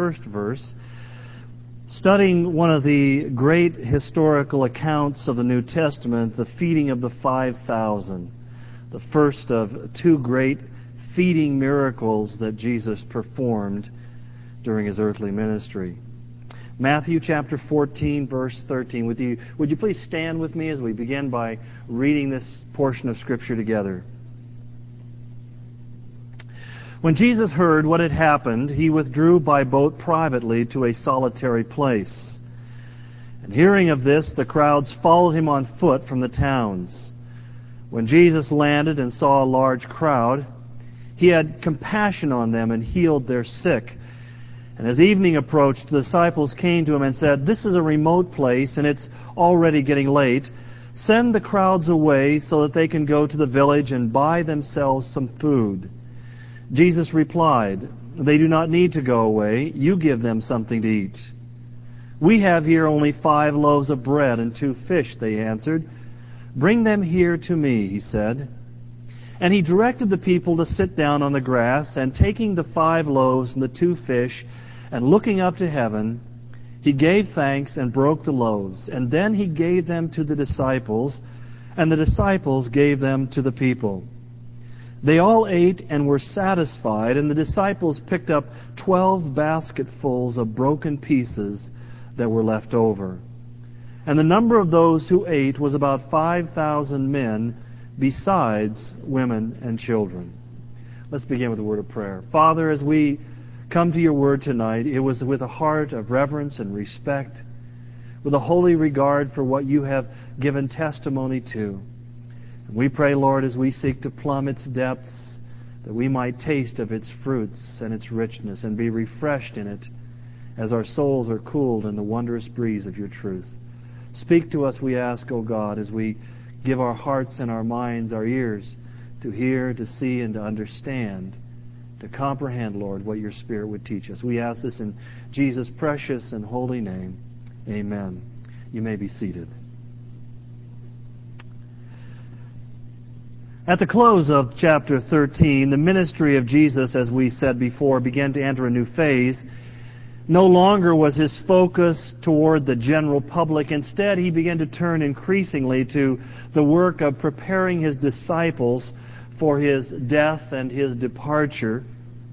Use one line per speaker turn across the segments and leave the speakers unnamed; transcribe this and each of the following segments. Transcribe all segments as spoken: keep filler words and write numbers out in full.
first verse, studying one of the great historical accounts of the New Testament, the feeding of the five thousand, the first of two great feeding miracles that Jesus performed during his earthly ministry. Matthew chapter fourteen, verse thirteen. Would you, would you please stand with me as we begin by reading this portion of Scripture together? When Jesus heard what had happened, he withdrew by boat privately to a solitary place. And hearing of this, the crowds followed him on foot from the towns. When Jesus landed and saw a large crowd, he had compassion on them and healed their sick. And as evening approached, the disciples came to him and said, "This is a remote place, and it's already getting late. Send the crowds away so that they can go to the village and buy themselves some food." Jesus replied, "They do not need to go away. You give them something to eat." "We have here only five loaves of bread and two fish," they answered. "Bring them here to me," he said. And he directed the people to sit down on the grass, and taking the five loaves and the two fish, and looking up to heaven, he gave thanks and broke the loaves. And then he gave them to the disciples, and the disciples gave them to the people. They all ate and were satisfied, and the disciples picked up twelve basketfuls of broken pieces that were left over. And the number of those who ate was about five thousand men, besides women and children. Let's begin with a word of prayer. Father, as we come to your word tonight, it was with a heart of reverence and respect, with a holy regard for what you have given testimony to. And we pray, Lord, as we seek to plumb its depths, that we might taste of its fruits and its richness and be refreshed in it as our souls are cooled in the wondrous breeze of your truth. Speak to us, we ask, O God, as we give our hearts and our minds, our ears, to hear, to see, and to understand, to comprehend, Lord, what your Spirit would teach us. We ask this in Jesus' precious and holy name. Amen. You may be seated. At the close of chapter thirteen, the ministry of Jesus, as we said before, began to enter a new phase. No longer was his focus toward the general public. Instead, he began to turn increasingly to the work of preparing his disciples for his death and his departure.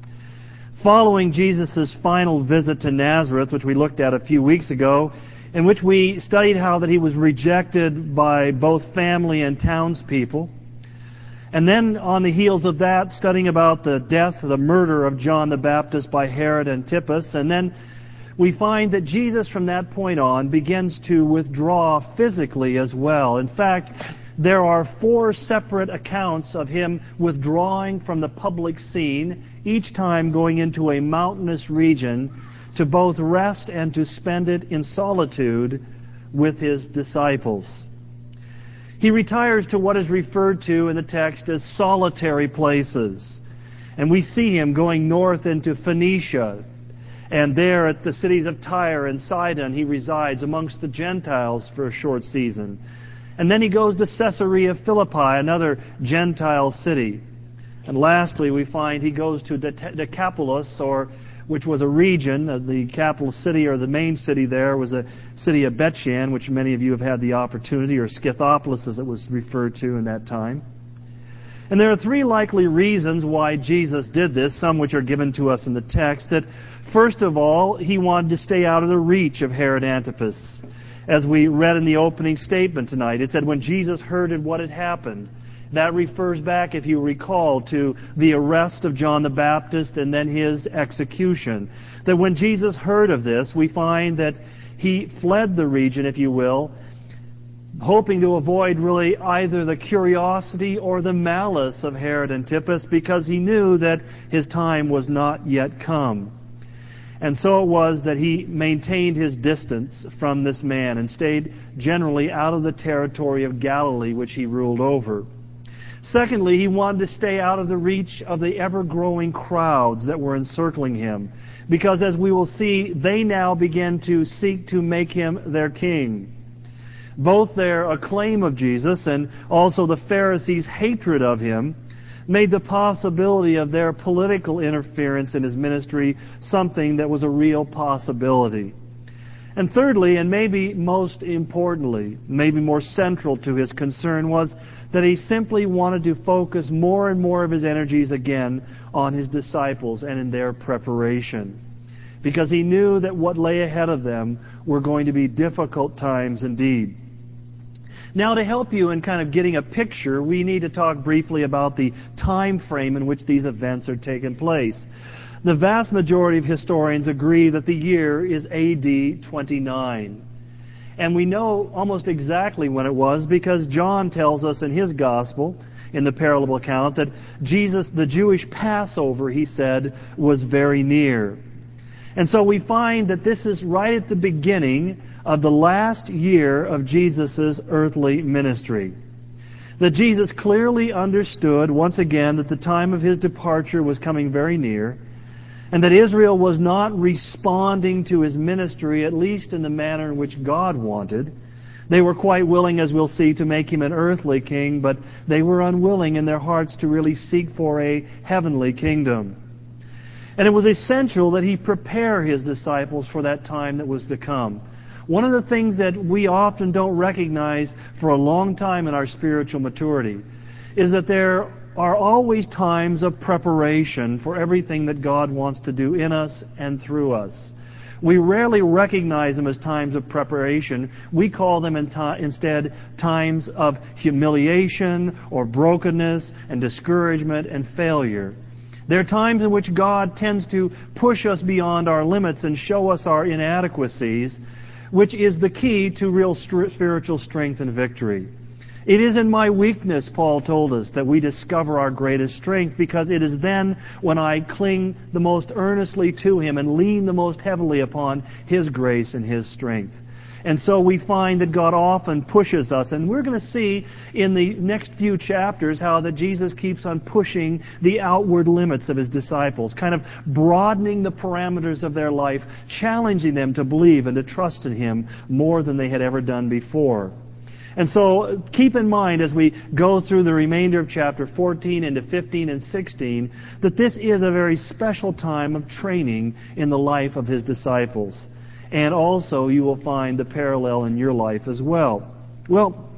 Following Jesus' final visit to Nazareth, which we looked at a few weeks ago, in which we studied how that he was rejected by both family and townspeople, and then on the heels of that, studying about the death, the murder of John the Baptist by Herod Antipas, and then we find that Jesus from that point on begins to withdraw physically as well. In fact, there are four separate accounts of him withdrawing from the public scene, each time going into a mountainous region to both rest and to spend it in solitude with his disciples. He retires to what is referred to in the text as solitary places. And we see him going north into Phoenicia. And there at the cities of Tyre and Sidon, he resides amongst the Gentiles for a short season. And then he goes to Caesarea Philippi, another Gentile city. And lastly, we find he goes to Decapolis, or which was a region. Uh, the capital city, or the main city there, was a city of Bethshan, which many of you have had the opportunity, or Scythopolis as it was referred to in that time. And there are three likely reasons why Jesus did this, some which are given to us in the text. That first of all, he wanted to stay out of the reach of Herod Antipas. As we read in the opening statement tonight, it said, when Jesus heard of what had happened. That refers back, if you recall, to the arrest of John the Baptist and then his execution. That when Jesus heard of this, we find that he fled the region, if you will, hoping to avoid really either the curiosity or the malice of Herod Antipas, because he knew that his time was not yet come. And so it was that he maintained his distance from this man and stayed generally out of the territory of Galilee, which he ruled over. Secondly, he wanted to stay out of the reach of the ever-growing crowds that were encircling him, because as we will see, they now begin to seek to make him their king. Both their acclaim of Jesus and also the Pharisees' hatred of him made the possibility of their political interference in his ministry something that was a real possibility. And thirdly, and maybe most importantly, maybe more central to his concern, was that he simply wanted to focus more and more of his energies again on his disciples and in their preparation. Because he knew that what lay ahead of them were going to be difficult times indeed. Now, to help you in kind of getting a picture, we need to talk briefly about the time frame in which these events are taking place. The vast majority of historians agree that the year is A D twenty-nine. And we know almost exactly when it was because John tells us in his gospel, in the parallel account, that Jesus, the Jewish Passover, he said, was very near. And so we find that this is right at the beginning of the last year of Jesus' earthly ministry. That Jesus clearly understood, once again, that the time of his departure was coming very near, and that Israel was not responding to his ministry, at least in the manner in which God wanted. They were quite willing, as we'll see, to make him an earthly king, but they were unwilling in their hearts to really seek for a heavenly kingdom. And it was essential that he prepare his disciples for that time that was to come. One of the things that we often don't recognize for a long time in our spiritual maturity is that there are always times of preparation for everything that God wants to do in us and through us. We rarely recognize them as times of preparation. We call them in t- instead times of humiliation or brokenness and discouragement and failure. There are times in which God tends to push us beyond our limits and show us our inadequacies, which is the key to real st- spiritual strength and victory. It is in my weakness, Paul told us, that we discover our greatest strength, because it is then when I cling the most earnestly to Him and lean the most heavily upon His grace and His strength. And so we find that God often pushes us, and we're going to see in the next few chapters how that Jesus keeps on pushing the outward limits of His disciples, kind of broadening the parameters of their life, challenging them to believe and to trust in Him more than they had ever done before. And so keep in mind as we go through the remainder of chapter fourteen into fifteen and sixteen that this is a very special time of training in the life of His disciples. And also you will find the parallel in your life as well. Well,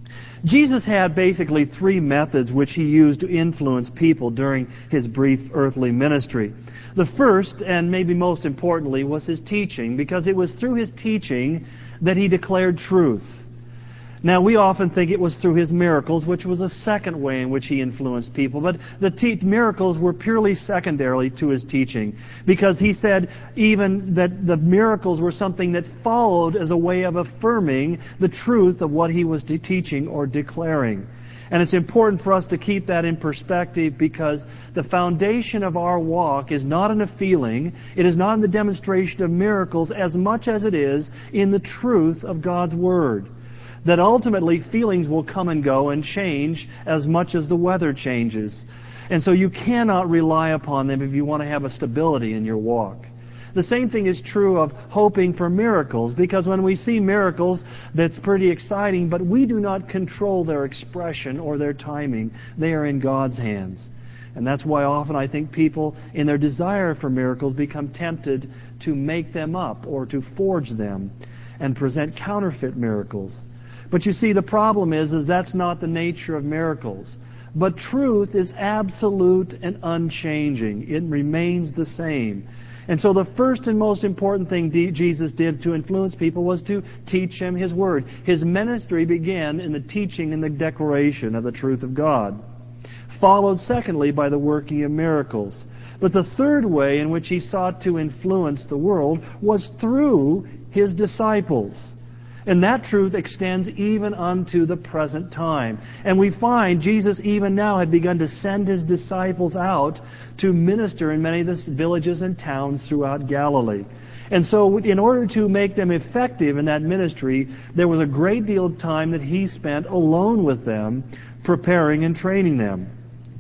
Jesus had basically three methods which He used to influence people during His brief earthly ministry. The first, and maybe most importantly, was His teaching, because it was through His teaching that He declared truth. Now, we often think it was through His miracles, which was a second way in which He influenced people. But the te- miracles were purely secondarily to His teaching, because He said even that the miracles were something that followed as a way of affirming the truth of what He was de- teaching or declaring. And it's important for us to keep that in perspective, because the foundation of our walk is not in a feeling, it is not in the demonstration of miracles as much as it is in the truth of God's Word. That ultimately feelings will come and go and change as much as the weather changes. And so you cannot rely upon them if you want to have a stability in your walk. The same thing is true of hoping for miracles, because when we see miracles, that's pretty exciting, but we do not control their expression or their timing. They are in God's hands. And that's why often I think people, in their desire for miracles, become tempted to make them up or to forge them and present counterfeit miracles. But you see, the problem is, is that's not the nature of miracles. But truth is absolute and unchanging. It remains the same. And so the first and most important thing D- Jesus did to influence people was to teach them His Word. His ministry began in the teaching and the declaration of the truth of God, followed secondly by the working of miracles. But the third way in which He sought to influence the world was through His disciples. And that truth extends even unto the present time. And we find Jesus even now had begun to send His disciples out to minister in many of the villages and towns throughout Galilee. And so in order to make them effective in that ministry, there was a great deal of time that He spent alone with them, preparing and training them.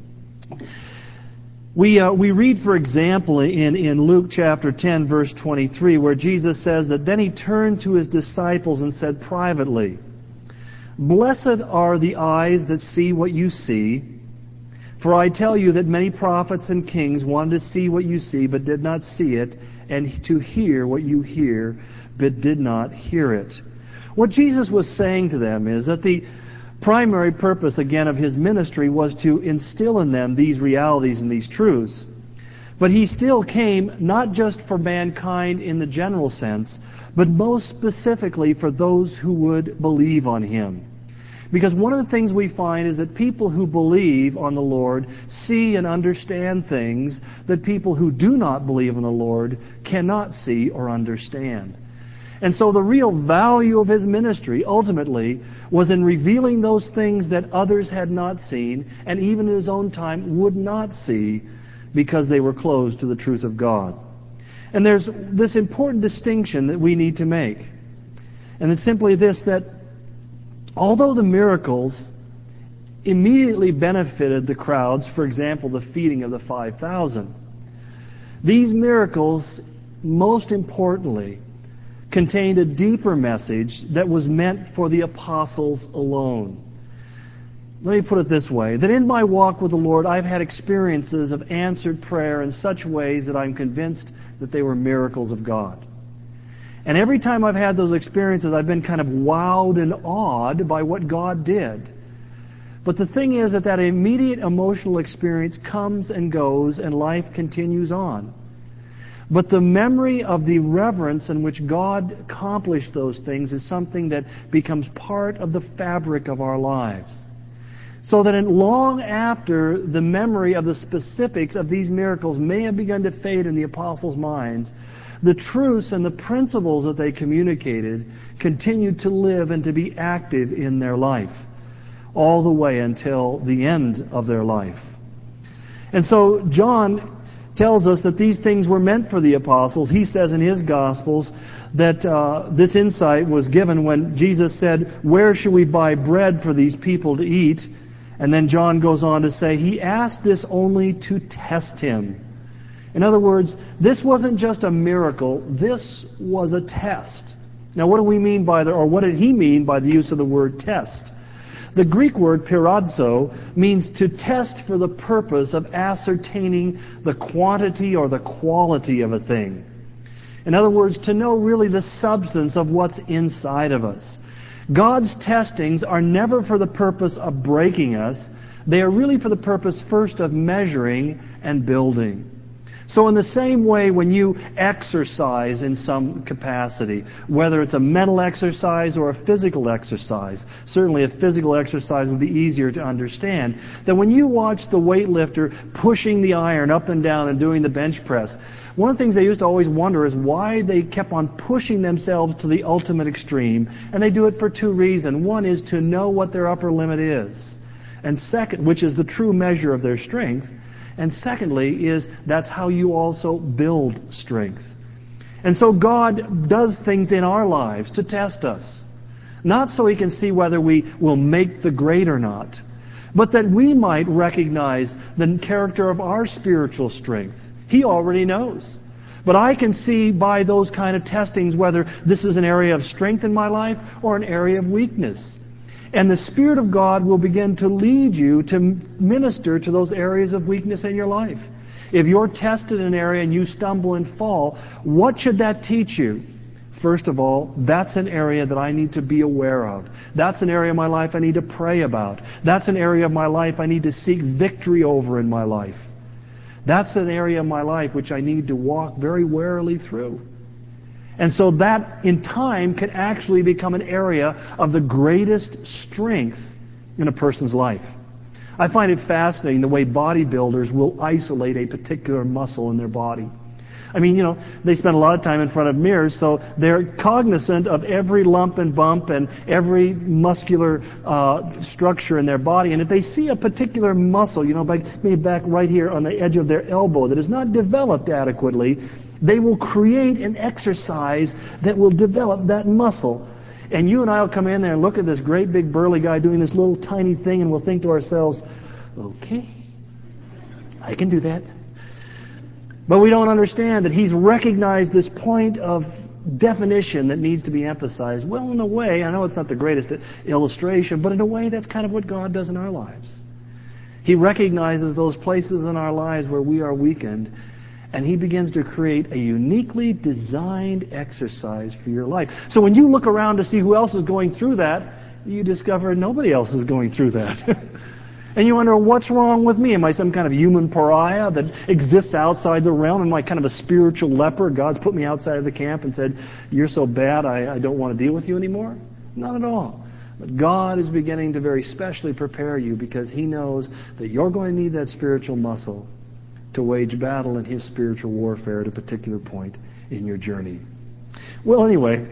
We uh, we read, for example, in, in Luke chapter ten, verse twenty-three, where Jesus says that then He turned to His disciples and said privately, "Blessed are the eyes that see what you see. For I tell you that many prophets and kings wanted to see what you see, but did not see it, and to hear what you hear, but did not hear it." What Jesus was saying to them is that the primary purpose, again, of His ministry was to instill in them these realities and these truths. But He still came not just for mankind in the general sense, but most specifically for those who would believe on Him. Because one of the things we find is that people who believe on the Lord see and understand things that people who do not believe in the Lord cannot see or understand. And so the real value of His ministry ultimately was in revealing those things that others had not seen and even in His own time would not see because they were closed to the truth of God. And there's this important distinction that we need to make. And it's simply this, that although the miracles immediately benefited the crowds, for example, the feeding of the five thousand, these miracles, most importantly, contained a deeper message that was meant for the apostles alone. Let me put it this way, that in my walk with the Lord, I've had experiences of answered prayer in such ways that I'm convinced that they were miracles of God. And every time I've had those experiences, I've been kind of wowed and awed by what God did. But the thing is that that immediate emotional experience comes and goes, and life continues on. But the memory of the reverence in which God accomplished those things is something that becomes part of the fabric of our lives. So that in long after the memory of the specifics of these miracles may have begun to fade in the apostles' minds, the truths and the principles that they communicated continued to live and to be active in their life, all the way until the end of their life. And so John tells us that these things were meant for the apostles. He says in his Gospels that uh, this insight was given when Jesus said, "Where should we buy bread for these people to eat?" And then John goes on to say, he asked this only to test him. In other words, this wasn't just a miracle, this was a test. Now what do we mean by the, or what did he mean by the use of the word test? The Greek word peirazo means to test for the purpose of ascertaining the quantity or the quality of a thing. In other words, to know really the substance of what's inside of us. God's testings are never for the purpose of breaking us. They are really for the purpose first of measuring and building. So in the same way, when you exercise in some capacity, whether it's a mental exercise or a physical exercise, certainly a physical exercise would be easier to understand, that when you watch the weightlifter pushing the iron up and down and doing the bench press, one of the things they used to always wonder is why they kept on pushing themselves to the ultimate extreme, and they do it for two reasons. One is to know what their upper limit is, and second, which is the true measure of their strength. And secondly is that's how you also build strength. And so God does things in our lives to test us. Not so He can see whether we will make the grade or not, but that we might recognize the character of our spiritual strength. He already knows. But I can see by those kind of testings whether this is an area of strength in my life or an area of weakness. And the Spirit of God will begin to lead you to minister to those areas of weakness in your life. If you're tested in an area and you stumble and fall, what should that teach you? First of all, that's an area that I need to be aware of. That's an area of my life I need to pray about. That's an area of my life I need to seek victory over in my life. That's an area of my life which I need to walk very warily through. And so that, in time, can actually become an area of the greatest strength in a person's life. I find it fascinating the way bodybuilders will isolate a particular muscle in their body. I mean, you know, they spend a lot of time in front of mirrors, so they're cognizant of every lump and bump and every muscular uh, structure in their body. And if they see a particular muscle, you know, like maybe back right here on the edge of their elbow that is not developed adequately, they will create an exercise that will develop that muscle. And you and I will come in there and look at this great big burly guy doing this little tiny thing, and we'll think to ourselves, okay, I can do that. But we don't understand that he's recognized this point of definition that needs to be emphasized. Well, in a way, I know it's not the greatest illustration, but in a way that's kind of what God does in our lives. He recognizes those places in our lives where we are weakened, and He begins to create a uniquely designed exercise for your life. So when you look around to see who else is going through that, you discover nobody else is going through that. And you wonder, what's wrong with me? Am I some kind of human pariah that exists outside the realm? Am I kind of a spiritual leper? God's put me outside of the camp and said, you're so bad, I, I don't want to deal with you anymore? Not at all. But God is beginning to very specially prepare you because He knows that you're going to need that spiritual muscle to wage battle in His spiritual warfare at a particular point in your journey. Well, anyway,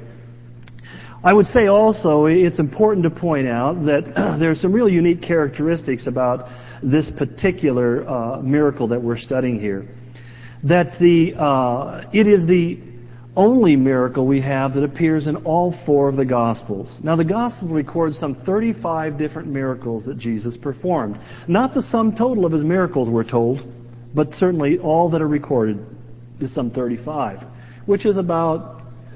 I would say also it's important to point out that there are some real unique characteristics about this particular uh, miracle that we're studying here. That the uh, it is the only miracle we have that appears in all four of the Gospels. Now, the Gospel records some thirty-five different miracles that Jesus performed. Not the sum total of His miracles, we're told, but certainly all that are recorded is some thirty-five, which is about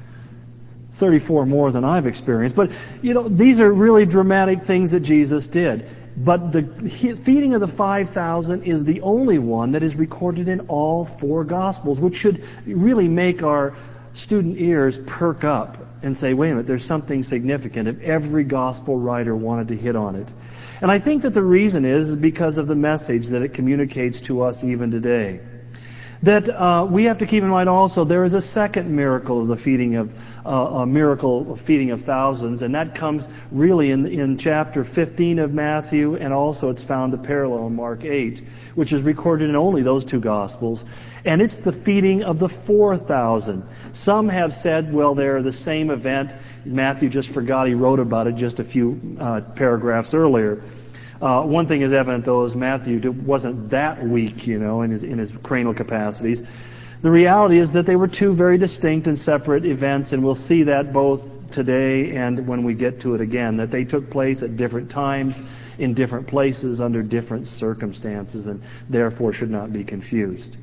thirty-four more than I've experienced. But, you know, these are really dramatic things that Jesus did. But the feeding of the five thousand is the only one that is recorded in all four Gospels, which should really make our student ears perk up and say, wait a minute, there's something significant if every Gospel writer wanted to hit on it. And I think that the reason is because of the message that it communicates to us even today. That uh, we have to keep in mind also there is a second miracle of the feeding of uh, a miracle of feeding of thousands, and that comes really in in chapter fifteen of Matthew, and also it's found a parallel in Mark eight, which is recorded in only those two Gospels, and it's the feeding of the four thousand. Some have said, well, they're the same event. Matthew just forgot he wrote about it just a few uh, paragraphs earlier. Uh, one thing is evident, though, is Matthew wasn't that weak, you know, in his in his cranial capacities. The reality is that they were two very distinct and separate events, and we'll see that both today and when we get to it again, that they took place at different times, in different places, under different circumstances, and therefore should not be confused.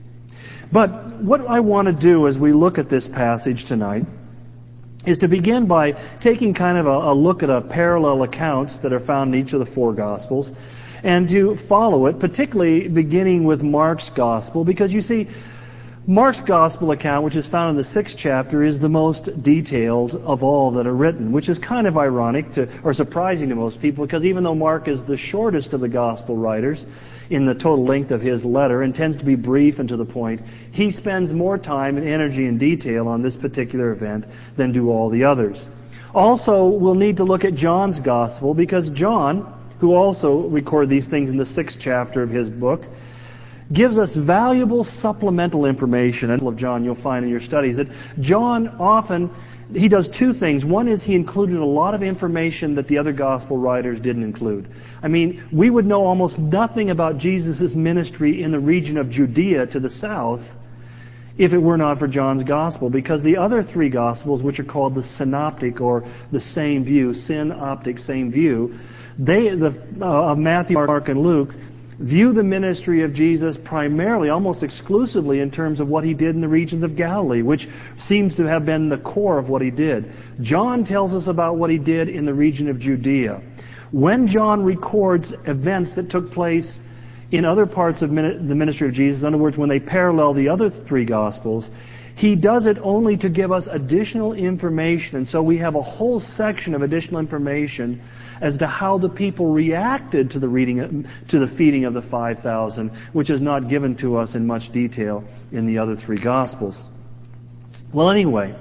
But what I want to do as we look at this passage tonight is to begin by taking kind of a, a look at a parallel accounts that are found in each of the four Gospels, and to follow it, particularly beginning with Mark's Gospel, because you see, Mark's Gospel account, which is found in the sixth chapter, is the most detailed of all that are written, which is kind of ironic to, or surprising to most people, because even though Mark is the shortest of the Gospel writers in the total length of his letter and tends to be brief and to the point, he spends more time and energy and detail on this particular event than do all the others. Also, we'll need to look at John's Gospel, because John, who also recorded these things in the sixth chapter of his book, gives us valuable supplemental information. And of John, you'll find in your studies that John often, he does two things. One is he included a lot of information that the other gospel writers didn't include. I mean, we would know almost nothing about Jesus' ministry in the region of Judea to the south if it were not for John's gospel, because the other three gospels, which are called the synoptic or the same view, synoptic, same view, they, the uh, Matthew, Mark, and Luke, view the ministry of Jesus primarily, almost exclusively, in terms of what He did in the regions of Galilee, which seems to have been the core of what He did. John tells us about what He did in the region of Judea. When John records events that took place in other parts of the ministry of Jesus, in other words, when they parallel the other three Gospels, he does it only to give us additional information. And so we have a whole section of additional information as to how the people reacted to the reading, to the feeding of the five thousand, which is not given to us in much detail in the other three Gospels. Well, anyway,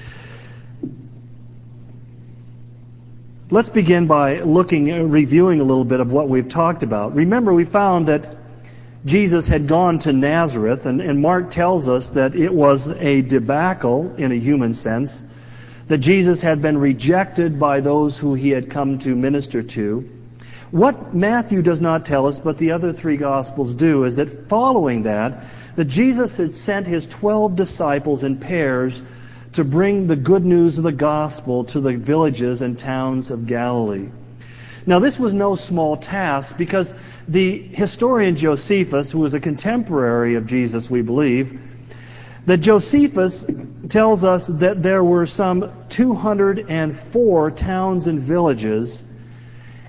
let's begin by looking, reviewing a little bit of what we've talked about. Remember, we found that Jesus had gone to Nazareth, and, and Mark tells us that it was a debacle in a human sense, that Jesus had been rejected by those who He had come to minister to. What Matthew does not tell us, but the other three Gospels do, is that following that, that Jesus had sent His twelve disciples in pairs to bring the good news of the gospel to the villages and towns of Galilee. Now, this was no small task, because the historian Josephus, who was a contemporary of Jesus, we believe, that Josephus tells us that there were some two hundred four towns and villages,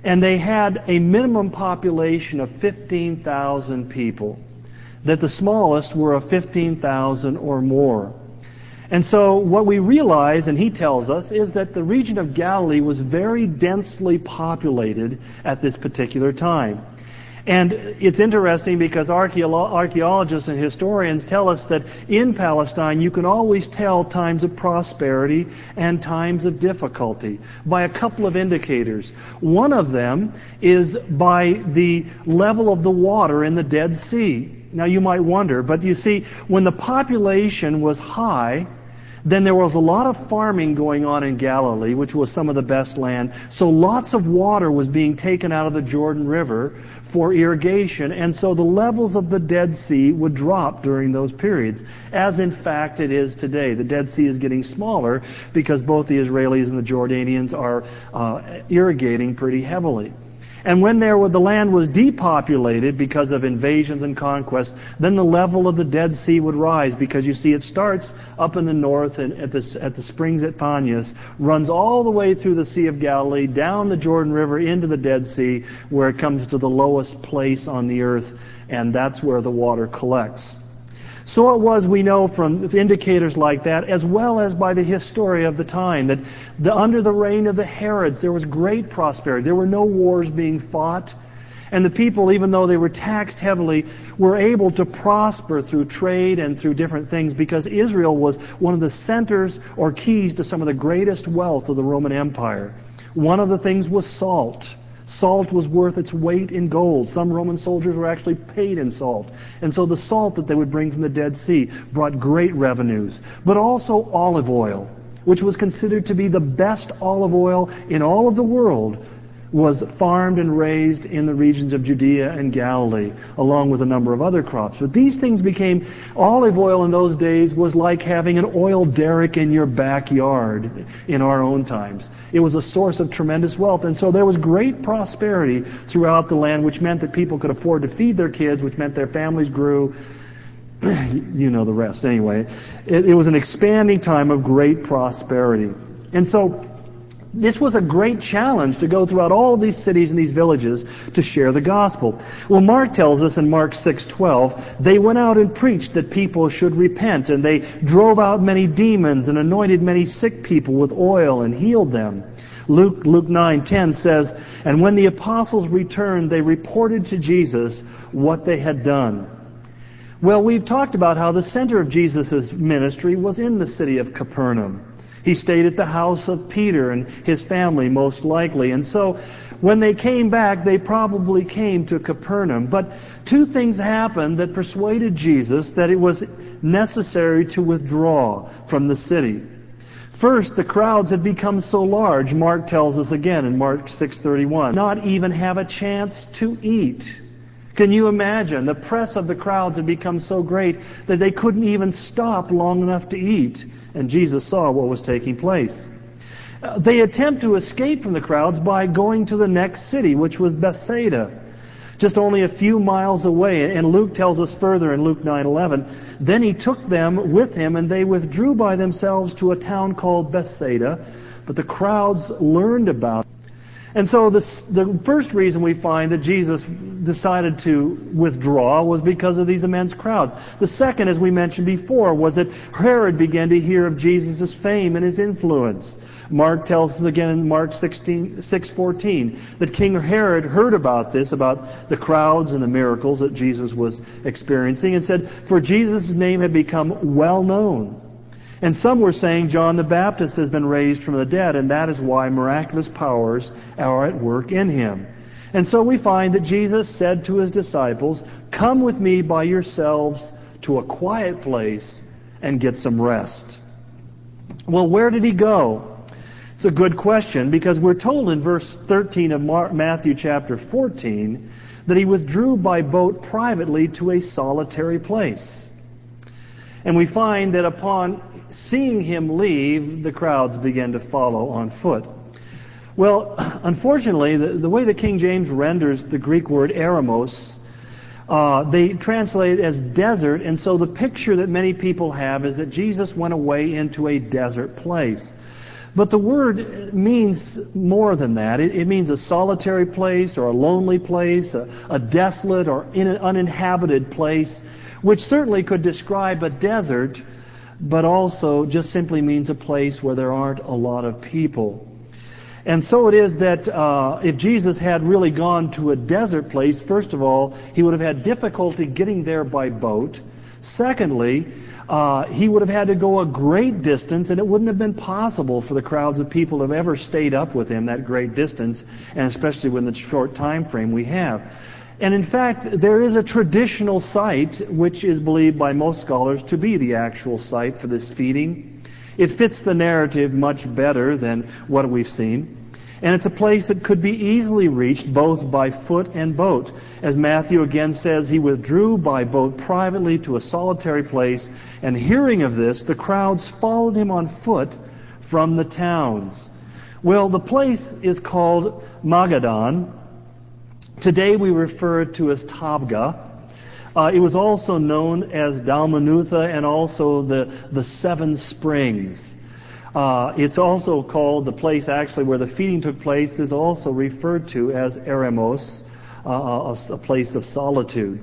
And they had a minimum population of fifteen thousand people, that the smallest were of fifteen thousand or more. And so what we realize, and he tells us, is that the region of Galilee was very densely populated at this particular time. And it's interesting because archeolo- archaeologists and historians tell us that in Palestine you can always tell times of prosperity and times of difficulty by a couple of indicators. One of them is by the level of the water in the Dead Sea. Now you might wonder, but you see, when the population was high, then there was a lot of farming going on in Galilee, which was some of the best land. So lots of water was being taken out of the Jordan River for irrigation, and so the levels of the Dead Sea would drop during those periods, as in fact it is today. The Dead Sea is getting smaller because both the Israelis and the Jordanians are uh, irrigating pretty heavily. And when there were, the land was depopulated because of invasions and conquests, then the level of the Dead Sea would rise, because you see it starts up in the north and at the, at the springs at Thanis, runs all the way through the Sea of Galilee, down the Jordan River into the Dead Sea, where it comes to the lowest place on the earth, and that's where the water collects. So it was, we know from indicators like that, as well as by the history of the time, that the, under the reign of the Herods, there was great prosperity. There were no wars being fought. And the people, even though they were taxed heavily, were able to prosper through trade and through different things, because Israel was one of the centers or keys to some of the greatest wealth of the Roman Empire. One of the things was salt. Salt was worth its weight in gold. Some Roman soldiers were actually paid in salt. And so the salt that they would bring from the Dead Sea brought great revenues. But also olive oil, which was considered to be the best olive oil in all of the world, was farmed and raised in the regions of Judea and Galilee, along with a number of other crops. But these things became, olive oil in those days was like having an oil derrick in your backyard in our own times. It was a source of tremendous wealth. And so there was great prosperity throughout the land, which meant that people could afford to feed their kids, which meant their families grew. You know the rest. Anyway, it, it was an expanding time of great prosperity. And so this was a great challenge to go throughout all these cities and these villages to share the gospel. Well, Mark tells us in Mark six twelve, they went out and preached that people should repent, and they drove out many demons and anointed many sick people with oil and healed them. Luke, Luke nine ten says, and when the apostles returned, they reported to Jesus what they had done. Well, we've talked about how the center of Jesus' ministry was in the city of Capernaum. He stayed at the house of Peter and his family, most likely. And so when they came back, they probably came to Capernaum. But two things happened that persuaded Jesus that it was necessary to withdraw from the city. First, the crowds had become so large, Mark tells us again in Mark six thirty-one, not even have a chance to eat. Can you imagine? The press of the crowds had become so great that they couldn't even stop long enough to eat. And Jesus saw what was taking place. Uh, they attempt to escape from the crowds by going to the next city, which was Bethsaida, just only a few miles away. And Luke tells us further in Luke nine eleven, then he took them with him, and they withdrew by themselves to a town called Bethsaida. But the crowds learned about it. And so this, the first reason we find that Jesus decided to withdraw was because of these immense crowds. The second, as we mentioned before, was that Herod began to hear of Jesus' fame and his influence. Mark tells us again in Mark six fourteen that King Herod heard about this, about the crowds and the miracles that Jesus was experiencing, and said, for Jesus' name had become well known. And some were saying John the Baptist has been raised from the dead, and that is why miraculous powers are at work in him. And so we find that Jesus said to his disciples, come with me by yourselves to a quiet place and get some rest. Well, where did he go? It's a good question, because we're told in verse thirteen of Matthew chapter fourteen that he withdrew by boat privately to a solitary place. And we find that upon seeing him leave, the crowds began to follow on foot. Well, unfortunately, the, the way the King James renders the Greek word eremos, uh, they translate it as desert, and so the picture that many people have is that Jesus went away into a desert place. But the word means more than that. It, it means a solitary place or a lonely place, a, a desolate or in an uninhabited place, which certainly could describe a desert, but also just simply means a place where there aren't a lot of people. And so it is that uh, if Jesus had really gone to a desert place, first of all, he would have had difficulty getting there by boat. Secondly, uh, he would have had to go a great distance, and it wouldn't have been possible for the crowds of people to have ever stayed up with him that great distance, and especially within the short time frame we have. And in fact, there is a traditional site which is believed by most scholars to be the actual site for this feeding. It fits the narrative much better than what we've seen. And it's a place that could be easily reached both by foot and boat. As Matthew again says, he withdrew by boat privately to a solitary place, and hearing of this, the crowds followed him on foot from the towns. Well, the place is called Magadan. Today we refer it to as Tabgha. Uh, it was also known as Dalmanutha and also the, the Seven Springs. Uh, it's also called, the place actually where the feeding took place is also referred to as Eremos, uh, a, a place of solitude.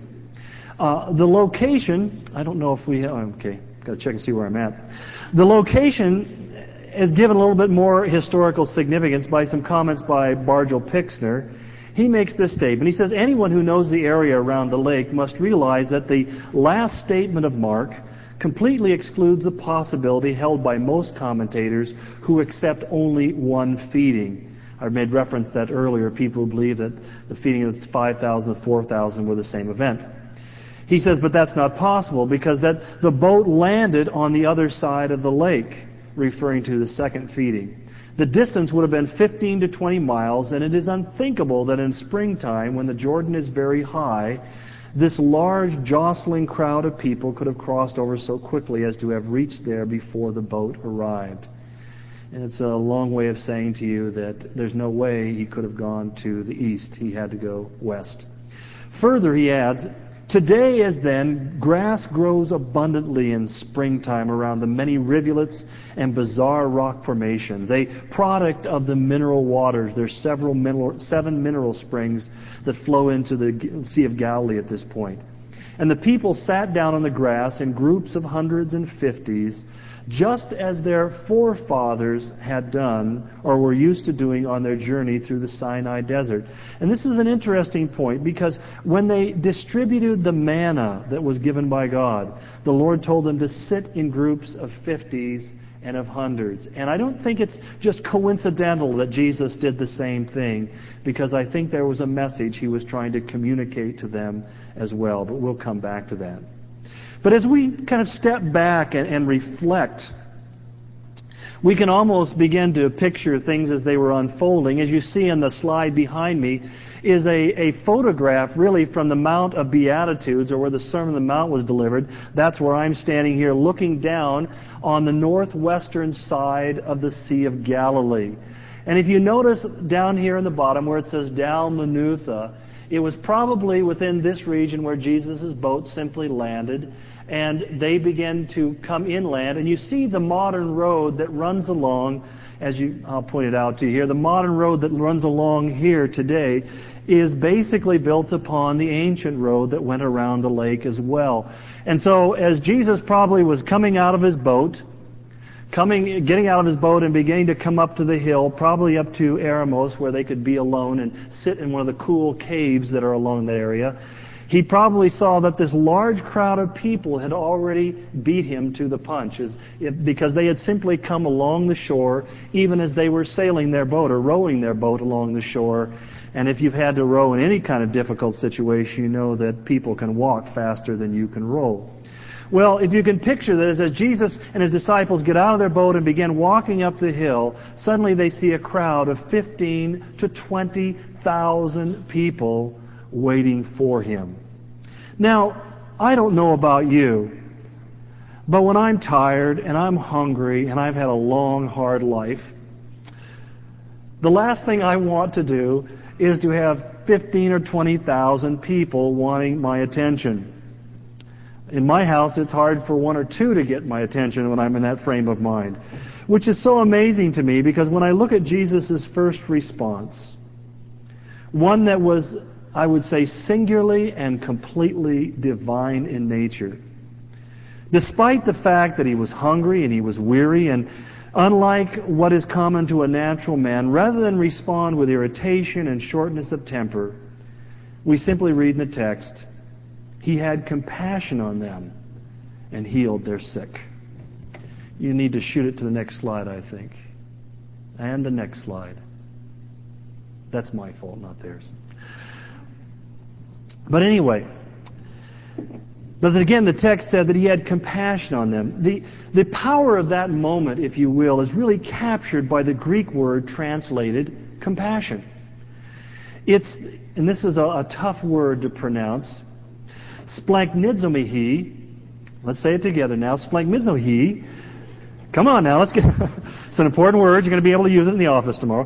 Uh, the location, I don't know if we have, okay, got to check and see where I'm at. The location is given a little bit more historical significance by some comments by Bargel Pixner. He makes this statement. He says, anyone who knows the area around the lake must realize that the last statement of Mark completely excludes the possibility held by most commentators who accept only one feeding. I made reference to that earlier. People believe that the feeding of the five thousand and four thousand were the same event. He says, but that's not possible because that the boat landed on the other side of the lake, referring to the second feeding. The distance would have been fifteen to twenty miles, and it is unthinkable that in springtime, when the Jordan is very high, this large, jostling crowd of people could have crossed over so quickly as to have reached there before the boat arrived. And it's a long way of saying to you that there's no way he could have gone to the east. He had to go west. Further, he adds, today as then, grass grows abundantly in springtime around the many rivulets and bizarre rock formations, a product of the mineral waters. There's several mineral, seven mineral springs that flow into the Sea of Galilee at this point. And the people sat down on the grass in groups of hundreds and fifties, just as their forefathers had done or were used to doing on their journey through the Sinai desert. And this is an interesting point because when they distributed the manna that was given by God, the Lord told them to sit in groups of fifties and of hundreds. And I don't think it's just coincidental that Jesus did the same thing, because I think there was a message he was trying to communicate to them as well. But we'll come back to that. But as we kind of step back and, and reflect, we can almost begin to picture things as they were unfolding. As you see on the slide behind me is a, a photograph really from the Mount of Beatitudes, or where the Sermon on the Mount was delivered. That's where I'm standing here looking down on the northwestern side of the Sea of Galilee. And if you notice down here in the bottom where it says Dalmanutha, it was probably within this region where Jesus' boat simply landed, and they began to come inland. And you see the modern road that runs along, as you, I'll point it out to you here, the modern road that runs along here today is basically built upon the ancient road that went around the lake as well. And so as Jesus probably was coming out of his boat, coming, getting out of his boat and beginning to come up to the hill, probably up to Eremos, where they could be alone and sit in one of the cool caves that are along the area, he probably saw that this large crowd of people had already beat him to the punch, because they had simply come along the shore, even as they were sailing their boat or rowing their boat along the shore. And if you've had to row in any kind of difficult situation, you know that people can walk faster than you can row. Well, if you can picture this, as Jesus and his disciples get out of their boat and begin walking up the hill, suddenly they see a crowd of fifteen to twenty thousand people waiting for him. Now, I don't know about you, but when I'm tired and I'm hungry and I've had a long, hard life, the last thing I want to do is to have fifteen or twenty thousand people wanting my attention. In my house, it's hard for one or two to get my attention when I'm in that frame of mind. which is so amazing to me because when I look at Jesus' first response, one that was, I would say, singularly and completely divine in nature. Despite the fact that he was hungry and he was weary, and unlike what is common to a natural man, rather than respond with irritation and shortness of temper, we simply read in the text, he had compassion on them and healed their sick. You need to shoot it to the next slide, I think. And the next slide. That's my fault, not theirs. But anyway, but again, the text said that he had compassion on them. The, the power of that moment, if you will, is really captured by the Greek word translated compassion. It's, and this is a, a tough word to pronounce, splanchnizomai. Let's say it together now. Splanchnizomai. Come on now, let's get, it's an important word. You're going to be able to use it in the office tomorrow.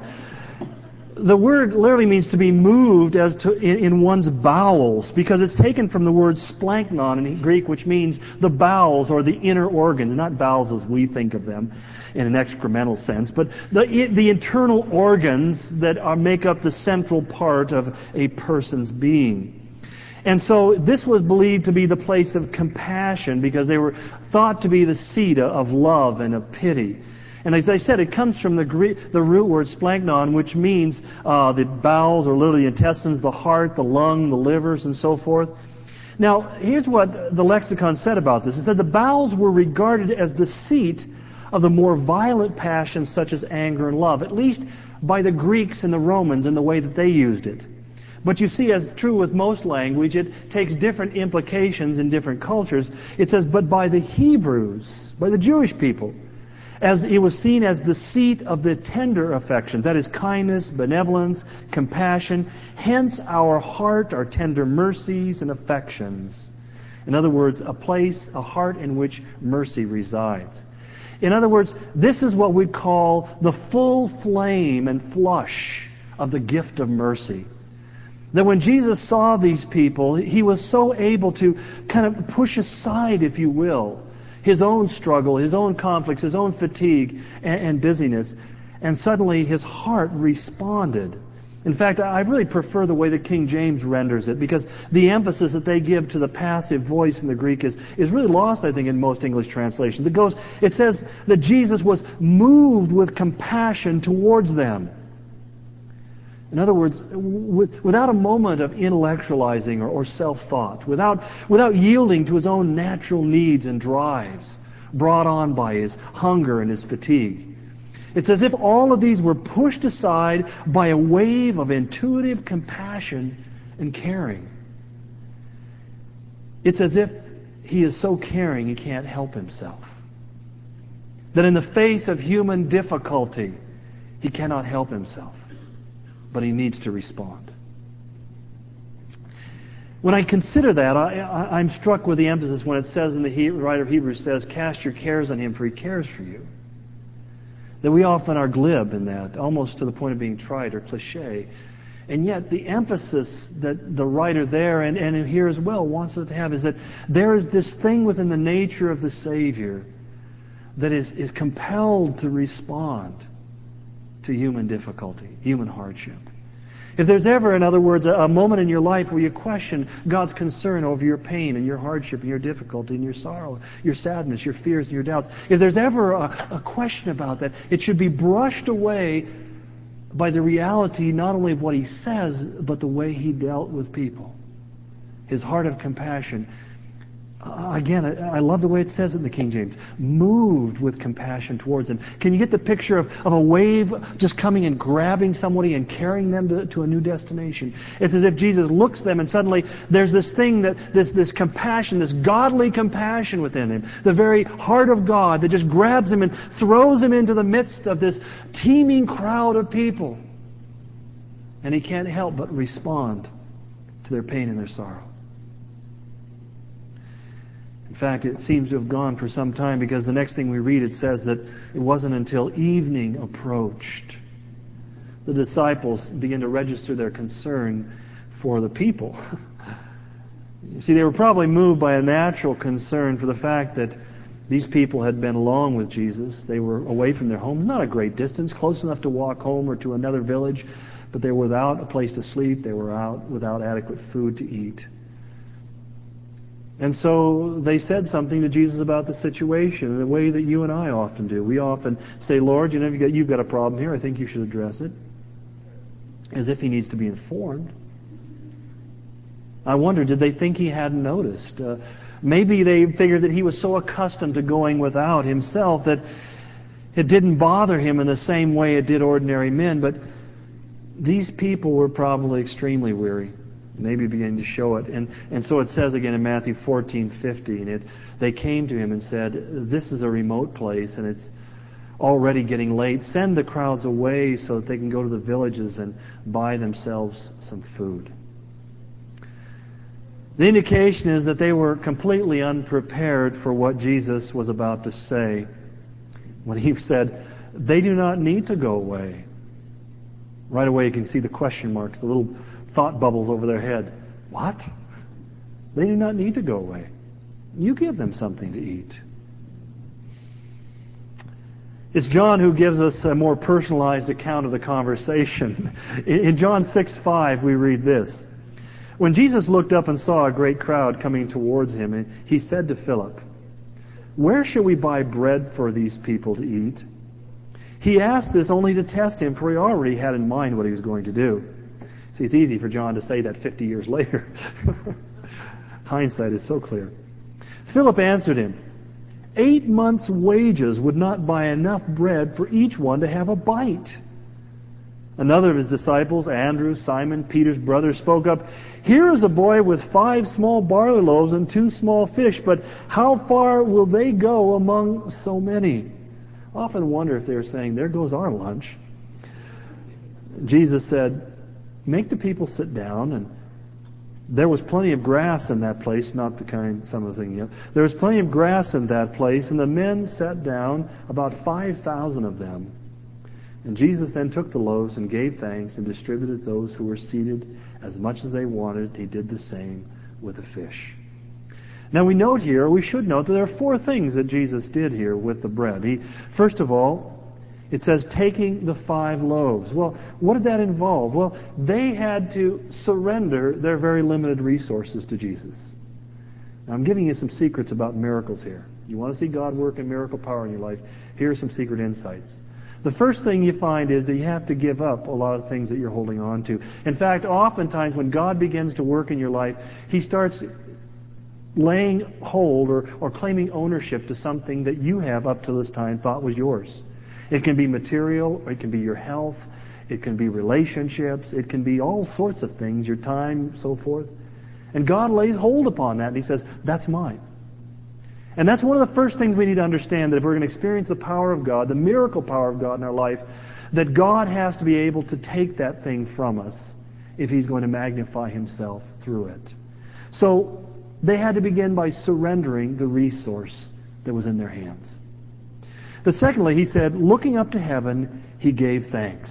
The word literally means to be moved as to in, in one's bowels, because it's taken from the word splanknon in Greek, which means the bowels or the inner organs, not bowels as we think of them in an excremental sense, but the the internal organs that are, make up the central part of a person's being. And so this was believed to be the place of compassion because they were thought to be the seat of love and of pity. And as I said, it comes from the Greek, the root word splanknon, which means uh, the bowels or literally the intestines, the heart, the lung, the livers, and so forth. Now, here's what the lexicon said about this. It said the bowels were regarded as the seat of the more violent passions such as anger and love, at least by the Greeks and the Romans in the way that they used it. But you see, as true with most language, it takes different implications in different cultures. It says, but by the Hebrews, by the Jewish people, as it was seen as the seat of the tender affections, that is kindness, benevolence, compassion, hence our heart, our tender mercies and affections. In other words, a place, a heart in which mercy resides. In other words, this is what we call the full flame and flush of the gift of mercy. That when Jesus saw these people, he was so able to kind of push aside, if you will, his own struggle, his own conflicts, his own fatigue and, and busyness, and suddenly his heart responded. In fact, I really prefer the way that King James renders it, because the emphasis that they give to the passive voice in the Greek is, is really lost, I think, in most English translations. It goes, it says that Jesus was moved with compassion towards them. In other words, with, without a moment of intellectualizing or, or self-thought, without, without yielding to his own natural needs and drives, brought on by his hunger and his fatigue. It's as if all of these were pushed aside by a wave of intuitive compassion and caring. It's as if he is so caring he can't help himself. That in the face of human difficulty, he cannot help himself. But he needs to respond. When I consider that, I, I, I'm struck with the emphasis when it says in the he, writer of Hebrews says, cast your cares on him for he cares for you. That we often are glib in that, almost to the point of being trite or cliche. And yet the emphasis that the writer there and, and here as well wants us to have is that there is this thing within the nature of the Savior that is, is compelled to respond to human difficulty, human hardship. If there's ever, in other words, a, a moment in your life where you question God's concern over your pain and your hardship and your difficulty and your sorrow, your sadness, your fears and your doubts, if there's ever a, a question about that, it should be brushed away by the reality not only of what he says, but the way he dealt with people. His heart of compassion. Uh, again, I, I love the way it says it in the King James. Moved with compassion towards them. Can you get the picture of, of a wave just coming and grabbing somebody and carrying them to, to a new destination? It's as if Jesus looks at them and suddenly there's this thing, that this, this compassion, this godly compassion within him. The very heart of God that just grabs him and throws him into the midst of this teeming crowd of people. And he can't help but respond to their pain and their sorrow. In fact, it seems to have gone for some time, because the next thing we read, it says that it wasn't until evening approached the disciples began to register their concern for the people. You see, they were probably moved by a natural concern for the fact that These people had been along with Jesus. They were away from their homes, not a great distance, close enough to walk home or to another village, but they were without a place to sleep. They were out without adequate food to eat. And so they said something to Jesus about the situation in a way that you and I often do. We often say, Lord, you know, you've got, you've got a problem here. I think you should address it. As if he needs to be informed. I wonder, did they think he hadn't noticed? Uh, maybe they figured that he was so accustomed to going without himself that it didn't bother him in the same way it did ordinary men. But these people were probably extremely weary. Maybe beginning to show it. And and so it says again in Matthew fourteen fifteen, it, they came to him and said, this is a remote place and it's already getting late. Send the crowds away so that they can go to the villages and buy themselves some food. The indication is that they were completely unprepared for what Jesus was about to say when he said, they do not need to go away. Right away you can see the question marks, the little thought bubbles over their head. What? They do not need to go away. You give them something to eat. It's John who gives us a more personalized account of the conversation. In John six five we read this. When Jesus looked up and saw a great crowd coming towards him, he said to Philip, where shall we buy bread for these people to eat? He asked this only to test him, for he already had in mind what he was going to do. See, it's easy for John to say that fifty years later. Hindsight is so clear. Philip answered him, eight months' wages would not buy enough bread for each one to have a bite. Another of his disciples, Andrew, Simon, Peter's brother, spoke up, here is a boy with five small barley loaves and two small fish, but how far will they go among so many? I often wonder if they were saying, there goes our lunch. Jesus said, make the people sit down, and there was plenty of grass in that place, not the kind some of the things. You know. There was plenty of grass in that place, and the men sat down, about five thousand of them. And Jesus then took the loaves and gave thanks and distributed those who were seated as much as they wanted. He did the same with the fish. Now we note here, we should note that there are four things that Jesus did here with the bread. He, first of all, it says taking the five loaves. Well, what did that involve? Well, they had to surrender their very limited resources to Jesus. Now, I'm giving you some secrets about miracles here. You want to see God work in miracle power in your life? Here are some secret insights. The first thing you find is that you have to give up a lot of things that you're holding on to. In fact, oftentimes when God begins to work in your life, He starts laying hold or, or claiming ownership to something that you have up to this time thought was yours. It can be material, or it can be your health, it can be relationships, it can be all sorts of things, your time, so forth. And God lays hold upon that and He says, that's mine. And that's one of the first things we need to understand, that if we're going to experience the power of God, the miracle power of God in our life, that God has to be able to take that thing from us if He's going to magnify Himself through it. So they had to begin by surrendering the resource that was in their hands. But secondly, He said, looking up to heaven, He gave thanks.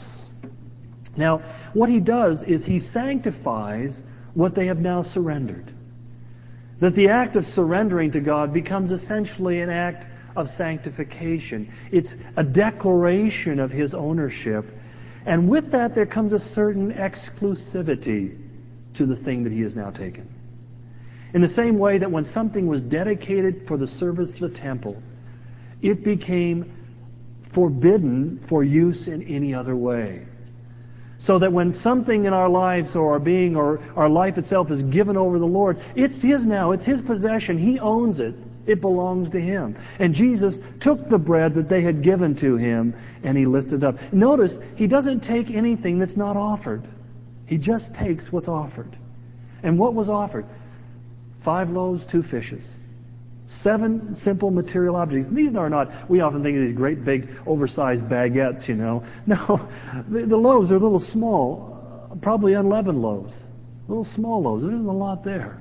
Now, what He does is He sanctifies what they have now surrendered. That the act of surrendering to God becomes essentially an act of sanctification. It's a declaration of His ownership. And with that, there comes a certain exclusivity to the thing that He has now taken. In the same way that when something was dedicated for the service of the temple, it became forbidden for use in any other way. So that when something in our lives or our being or our life itself is given over to the Lord, it's His now, it's His possession. He owns it. It belongs to Him. And Jesus took the bread that they had given to Him and He lifted it up. Notice, He doesn't take anything that's not offered. He just takes what's offered. And what was offered? Five loaves, two fishes. Seven simple material objects. These are not, we often think of these great big oversized baguettes, you know. No, the, the loaves are a little small, probably unleavened loaves. Little small loaves. There isn't a lot there.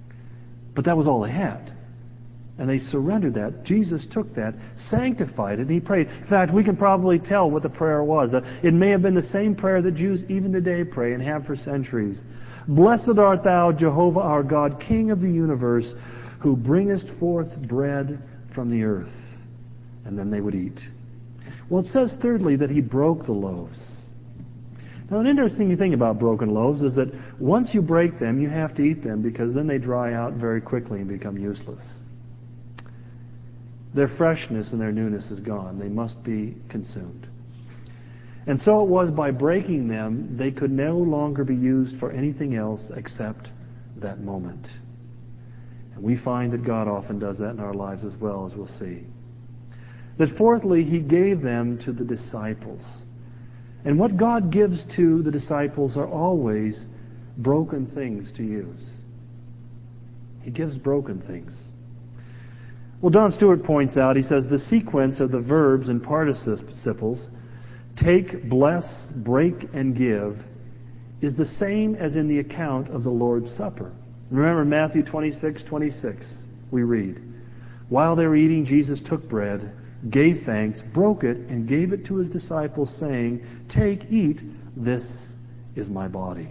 But that was all they had. And they surrendered that. Jesus took that, sanctified it, and He prayed. In fact, we can probably tell what the prayer was. It may have been the same prayer that Jews even today pray and have for centuries. Blessed art Thou, Jehovah our God, King of the universe, who bringest forth bread from the earth, and then they would eat. Well, it says thirdly that he broke the loaves. Now, an interesting thing about broken loaves is that once you break them, you have to eat them because then they dry out very quickly and become useless. Their freshness and their newness is gone. They must be consumed. And so it was by breaking them, they could no longer be used for anything else except that moment. And we find that God often does that in our lives as well, as we'll see. That fourthly, he gave them to the disciples. And what God gives to the disciples are always broken things to use. He gives broken things. Well, Don Stewart points out, he says, the sequence of the verbs and participles, take, bless, break, and give, is the same as in the account of the Lord's Supper. Remember Matthew twenty-six twenty-six, we read, while they were eating, Jesus took bread, gave thanks, broke it, and gave it to his disciples, saying, take, eat, this is my body.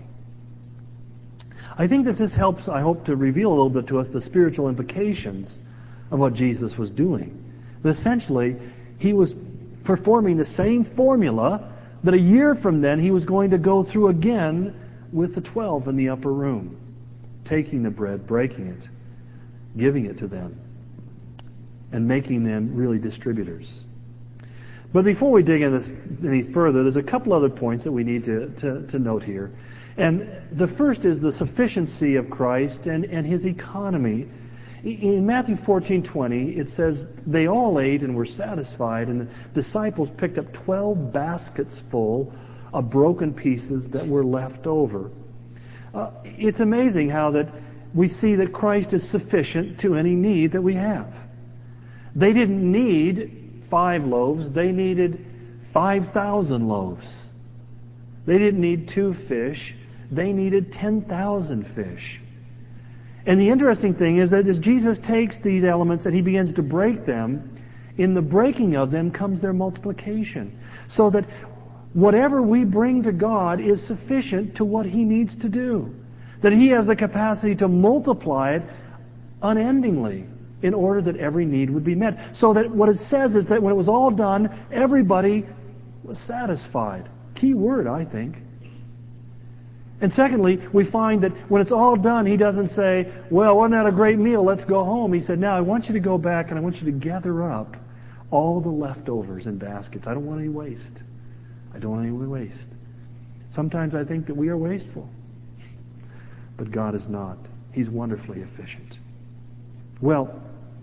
I think that this helps, I hope, to reveal a little bit to us the spiritual implications of what Jesus was doing. But essentially, he was performing the same formula that a year from then he was going to go through again with the twelve in the upper room, taking the bread, breaking it, giving it to them, and making them really distributors. But before we dig in this any further, there's a couple other points that we need to, to, to note here. And the first is the sufficiency of Christ and, and his economy. In Matthew fourteen twenty, it says, they all ate and were satisfied, and the disciples picked up twelve baskets full of broken pieces that were left over. Uh, it's amazing how that we see that Christ is sufficient to any need that we have. They didn't need five loaves. They needed five thousand loaves. They didn't need two fish. They needed ten thousand fish. And the interesting thing is that as Jesus takes these elements and he begins to break them, in the breaking of them comes their multiplication. So that whatever we bring to God is sufficient to what he needs to do. That he has the capacity to multiply it unendingly, in order that every need would be met. So that what it says is that when it was all done, everybody was satisfied. Key word, I think. And secondly, we find that when it's all done, he doesn't say, well, wasn't that a great meal? Let's go home. He said, now I want you to go back and I want you to gather up all the leftovers in baskets. I don't want any waste. I don't want any waste. Sometimes I think that we are wasteful. But God is not. He's wonderfully efficient. Well,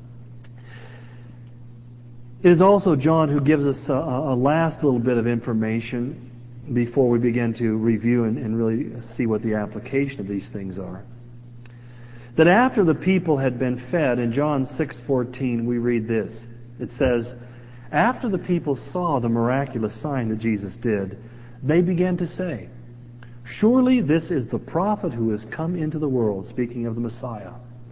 it is also John who gives us a, a last little bit of information before we begin to review and, and really see what the application of these things are. That after the people had been fed, in John six fourteen we read this. It says, after the people saw the miraculous sign that Jesus did, they began to say, surely this is the prophet who has come into the world, speaking of the Messiah.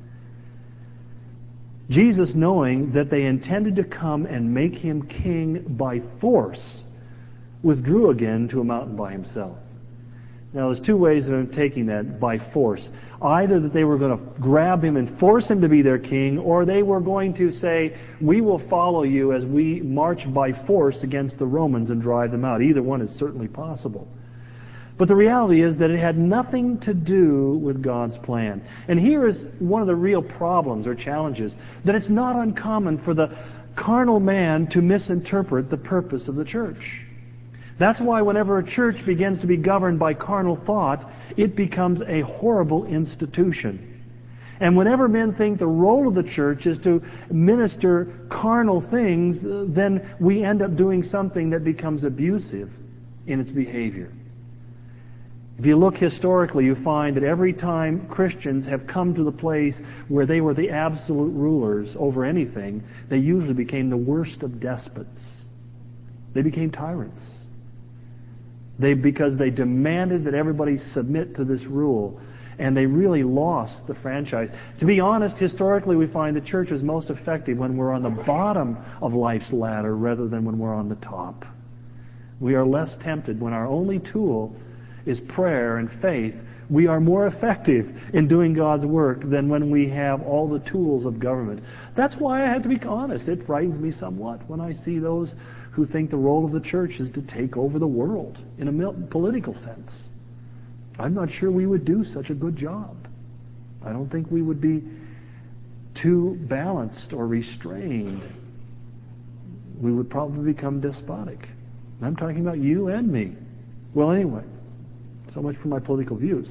Jesus, knowing that they intended to come and make him king by force, withdrew again to a mountain by himself. Now, there's two ways of taking that by force. Either that they were going to grab him and force him to be their king, or they were going to say, we will follow you as we march by force against the Romans and drive them out. Either one is certainly possible. But the reality is that it had nothing to do with God's plan. And here is one of the real problems or challenges, that it's not uncommon for the carnal man to misinterpret the purpose of the church. That's why whenever a church begins to be governed by carnal thought, it becomes a horrible institution. And whenever men think the role of the church is to minister carnal things, then we end up doing something that becomes abusive in its behavior. If you look historically, you find that every time Christians have come to the place where they were the absolute rulers over anything, they usually became the worst of despots. They became tyrants. They, because they demanded that everybody submit to this rule, and they really lost the franchise. To be honest, historically we find the church is most effective when we're on the bottom of life's ladder rather than when we're on the top. We are less tempted when our only tool is prayer and faith We are more effective in doing God's work than when we have all the tools of government. That's why I have to be honest. It frightens me somewhat when I see those who think the role of the church is to take over the world in a political sense. I'm not sure we would do such a good job. I don't think we would be too balanced or restrained. We would probably become despotic. I'm talking about you and me. Well, anyway, so much for my political views.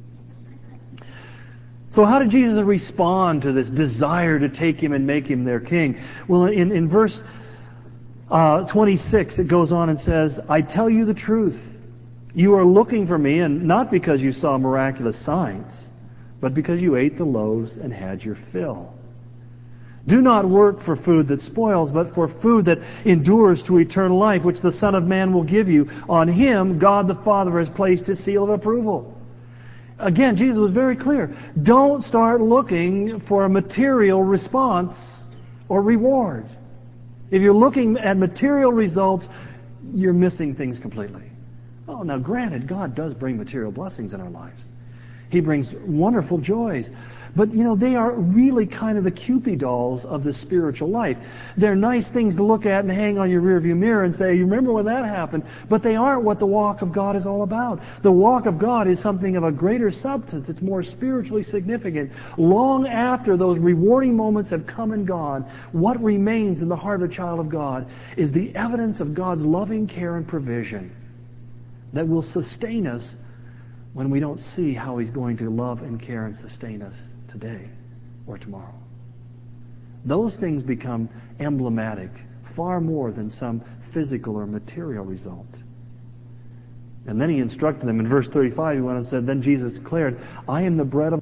So how did Jesus respond to this desire to take him and make him their king? Well, in, in verse uh, twenty-six, it goes on and says, I tell you the truth. You are looking for me, and not because you saw miraculous signs, but because you ate the loaves and had your fill. Do not work for food that spoils, but for food that endures to eternal life, which the Son of Man will give you. On him, God the Father has placed his seal of approval. Again, Jesus was very clear. Don't start looking for a material response or reward. If you're looking at material results, you're missing things completely. Oh, now granted, God does bring material blessings in our lives. He brings wonderful joys. But, you know, they are really kind of the Cupid dolls of the spiritual life. They're nice things to look at and hang on your rearview mirror and say, you remember when that happened? But they aren't what the walk of God is all about. The walk of God is something of a greater substance. It's more spiritually significant. Long after those rewarding moments have come and gone, what remains in the heart of a child of God is the evidence of God's loving care and provision that will sustain us when we don't see how He's going to love and care and sustain us today or tomorrow. Those things become emblematic far more than some physical or material result. And then He instructed them in verse thirty-five. He went and said, then Jesus declared, I am the bread of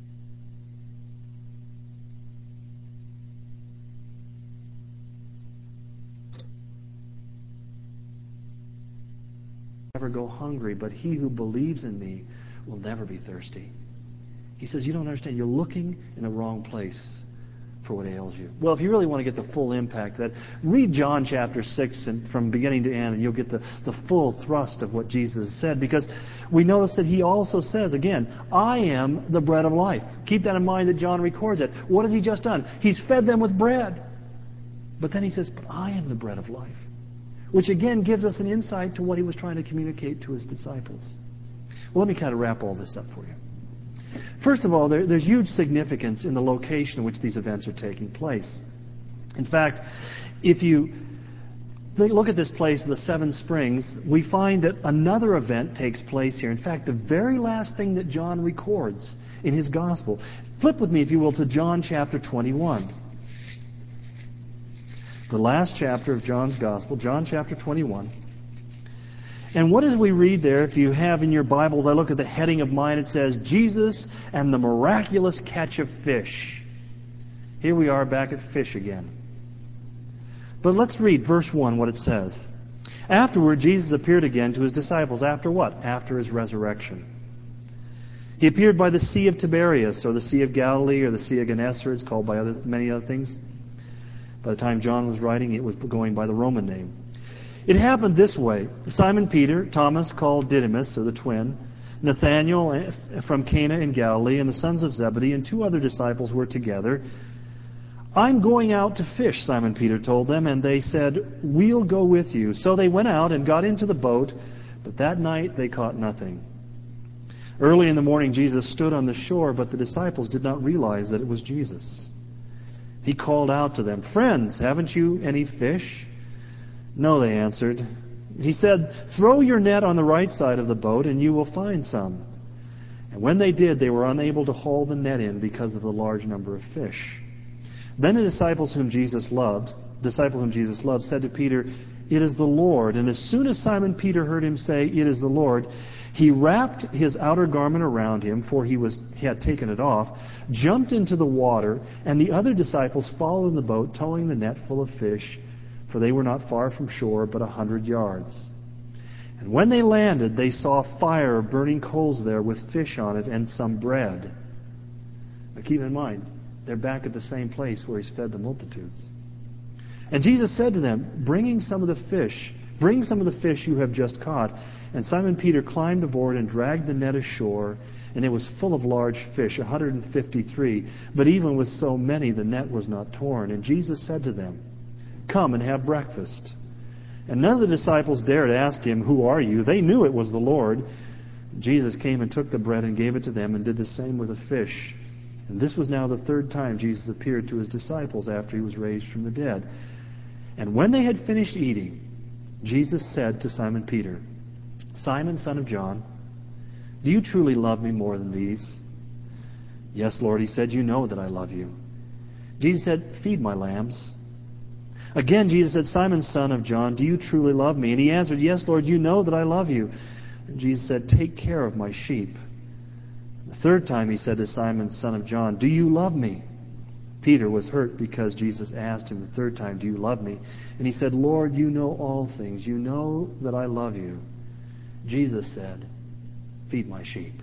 never go hungry, but he who believes in me will never be thirsty. He says, you don't understand. You're looking in the wrong place for what ails you. Well, if you really want to get the full impact of that, read John chapter six and from beginning to end, and you'll get the, the full thrust of what Jesus said. Because we notice that He also says, again, I am the bread of life. Keep that in mind that John records it. What has He just done? He's fed them with bread. But then He says, but I am the bread of life. Which again gives us an insight to what He was trying to communicate to His disciples. Well, let me kind of wrap all this up for you. First of all, there, there's huge significance in the location in which these events are taking place. In fact, if you look at this place, the Seven Springs, we find that another event takes place here. In fact, the very last thing that John records in his gospel. Flip with me, if you will, to John chapter twenty-one. The last chapter of John's gospel, John chapter twenty-one. And what does we read there? If you have in your Bibles, I look at the heading of mine, it says, Jesus and the miraculous catch of fish. Here we are back at fish again. But let's read verse one, what it says. Afterward, Jesus appeared again to His disciples. After what? After His resurrection. He appeared by the Sea of Tiberias, or the Sea of Galilee, or the Sea of Gennesaret. It's called by other, many other things. By the time John was writing, it was going by the Roman name. It happened this way. Simon Peter, Thomas called Didymus, or the twin, Nathanael from Cana in Galilee, and the sons of Zebedee, and two other disciples were together. I'm going out to fish, Simon Peter told them, and they said, we'll go with you. So they went out and got into the boat, but that night they caught nothing. Early in the morning Jesus stood on the shore, but the disciples did not realize that it was Jesus. He called out to them, friends, haven't you any fish? No, they answered. He said, throw your net on the right side of the boat and you will find some. And when they did, they were unable to haul the net in because of the large number of fish. Then the disciples whom Jesus loved, disciple whom Jesus loved, said to Peter, it is the Lord. And as soon as Simon Peter heard him say, it is the Lord, he wrapped his outer garment around him, for he was he had taken it off, jumped into the water, and the other disciples followed in the boat, towing the net full of fish, for they were not far from shore, but a hundred yards. And when they landed, they saw fire burning coals there with fish on it and some bread. Now keep in mind, they're back at the same place where He's fed the multitudes. And Jesus said to them, bringing some of the fish, bring some of the fish you have just caught. And Simon Peter climbed aboard and dragged the net ashore, and it was full of large fish, one hundred fifty-three. But even with so many, the net was not torn. And Jesus said to them, "Come and have breakfast." And none of the disciples dared ask him, "Who are you?" They knew it was the Lord. Jesus came and took the bread and gave it to them, and did the same with the fish. And this was now the third time Jesus appeared to his disciples after he was raised from the dead. And when they had finished eating, Jesus said to Simon Peter, "Simon, son of John, do you truly love me more than these?" "Yes, Lord," he said, "you know that I love you." Jesus said, "Feed my lambs." Again, Jesus said, "Simon, son of John, do you truly love me?" And he answered, "Yes, Lord, you know that I love you." And Jesus said, "Take care of my sheep." The third time he said to Simon, son of John, "Do you love me?" Peter was hurt because Jesus asked him the third time, "Do you love me?" And he said, "Lord, you know all things. You know that I love you." Jesus said, "Feed my sheep."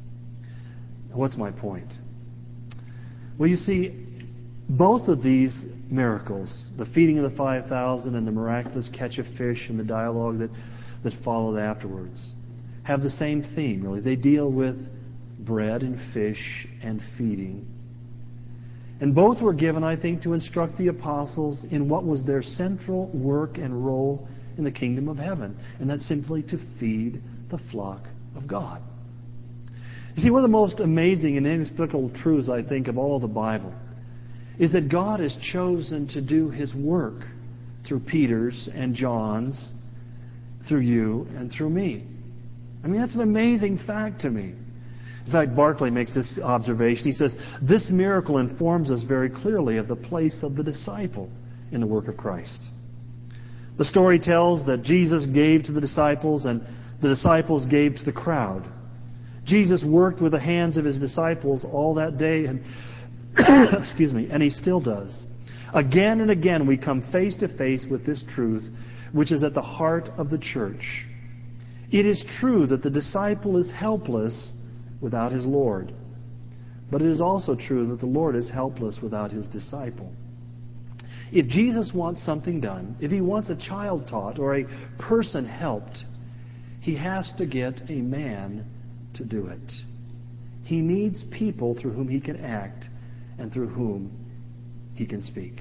What's my point? Well, you see, both of these miracles, the feeding of the five thousand and the miraculous catch of fish and the dialogue that, that followed afterwards, have the same theme, really. They deal with bread and fish and feeding. And both were given, I think, to instruct the apostles in what was their central work and role in the kingdom of heaven. And that's simply to feed the flock of God. You see, one of the most amazing and inexplicable truths, I think, of all the Bible is that God has chosen to do His work through Peter's and John's, through you and through me. I mean, that's an amazing fact to me. In fact, Barclay makes this observation. He says, "This miracle informs us very clearly of the place of the disciple in the work of Christ." The story tells that Jesus gave to the disciples and the disciples gave to the crowd. Jesus worked with the hands of His disciples all that day, and excuse me, and He still does. Again and again we come face to face with this truth, which is at the heart of the church. It is true that the disciple is helpless without his Lord. But it is also true that the Lord is helpless without His disciple. If Jesus wants something done, if He wants a child taught or a person helped, He has to get a man to do it. He needs people through whom He can act and through whom He can speak.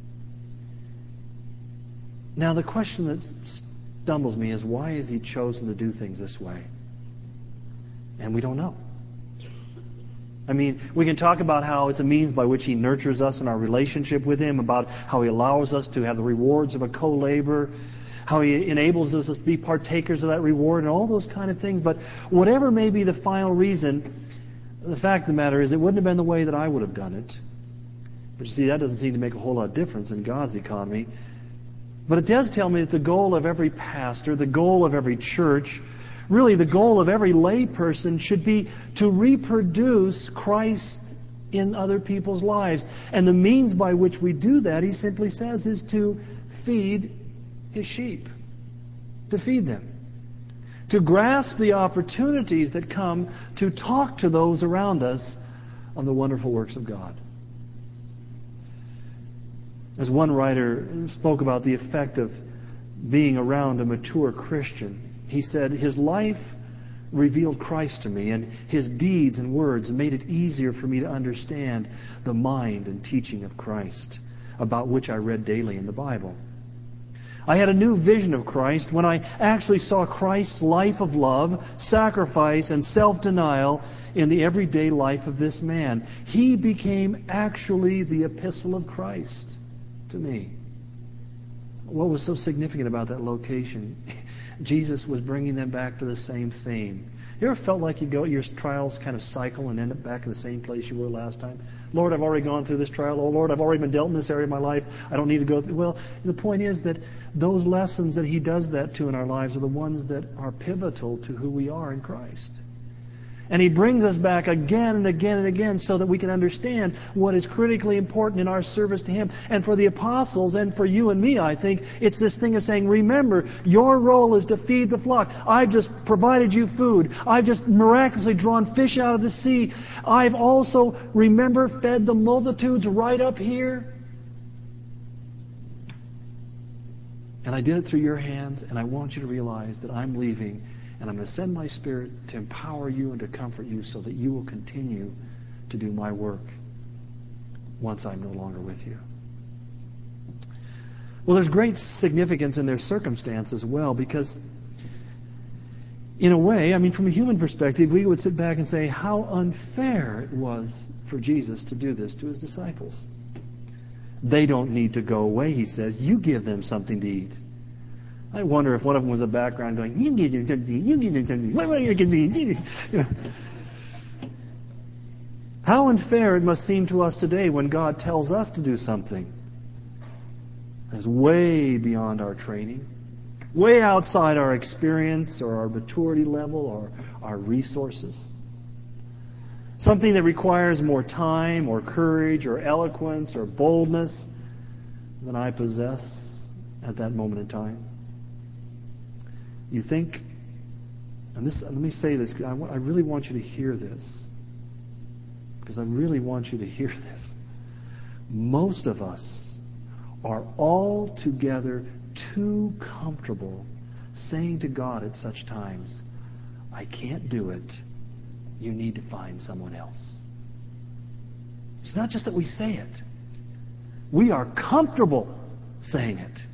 Now, the question that stumbles me is, why has He chosen to do things this way? And we don't know. I mean, we can talk about how it's a means by which He nurtures us in our relationship with Him, about how He allows us to have the rewards of a co-labor, how He enables us to be partakers of that reward, and all those kind of things. But whatever may be the final reason, the fact of the matter is it wouldn't have been the way that I would have done it. But you see, that doesn't seem to make a whole lot of difference in God's economy. But it does tell me that the goal of every pastor, the goal of every church, really the goal of every lay person should be to reproduce Christ in other people's lives. And the means by which we do that, He simply says, is to feed His sheep. To feed them. To grasp the opportunities that come to talk to those around us on the wonderful works of God. As one writer spoke about the effect of being around a mature Christian, he said, "His life revealed Christ to me, and his deeds and words made it easier for me to understand the mind and teaching of Christ, about which I read daily in the Bible. I had a new vision of Christ when I actually saw Christ's life of love, sacrifice, and self-denial in the everyday life of this man. He became actually the epistle of Christ to me." What was so significant about that location? Jesus was bringing them back to the same theme. You ever felt like you go, your trials kind of cycle and end up back in the same place you were last time? Lord, I've already gone through this trial. Oh, Lord, I've already been dealt in this area of my life. I don't need to go through. Well, the point is that those lessons that He does that to in our lives are the ones that are pivotal to who we are in Christ. And He brings us back again and again and again so that we can understand what is critically important in our service to Him. And for the apostles and for you and me, I think, it's this thing of saying, remember, your role is to feed the flock. I've just provided you food. I've just miraculously drawn fish out of the sea. I've also, remember, fed the multitudes right up here. And I did it through your hands, and I want you to realize that I'm leaving, And I'm going to send my Spirit to empower you and to comfort you so that you will continue to do my work once I'm no longer with you. Well, there's great significance in their circumstance as well, because in a way, I mean, from a human perspective, we would sit back and say how unfair it was for Jesus to do this to his disciples. They don't need to go away, he says. You give them something to eat. I wonder if one of them was in the background going, you give them something to eat, you give them something to eat, what are you going to eat? You know. How unfair it must seem to us today when God tells us to do something that's way beyond our training, way outside our experience or our maturity level or our resources. Something that requires more time or courage or eloquence or boldness than I possess at that moment in time. You think, and this, let me say this, I, I really want you to hear this, because I really want you to hear this. Most of us are altogether too comfortable saying to God at such times, I can't do it. You need to find someone else. It's not just that we say it. We are comfortable saying it.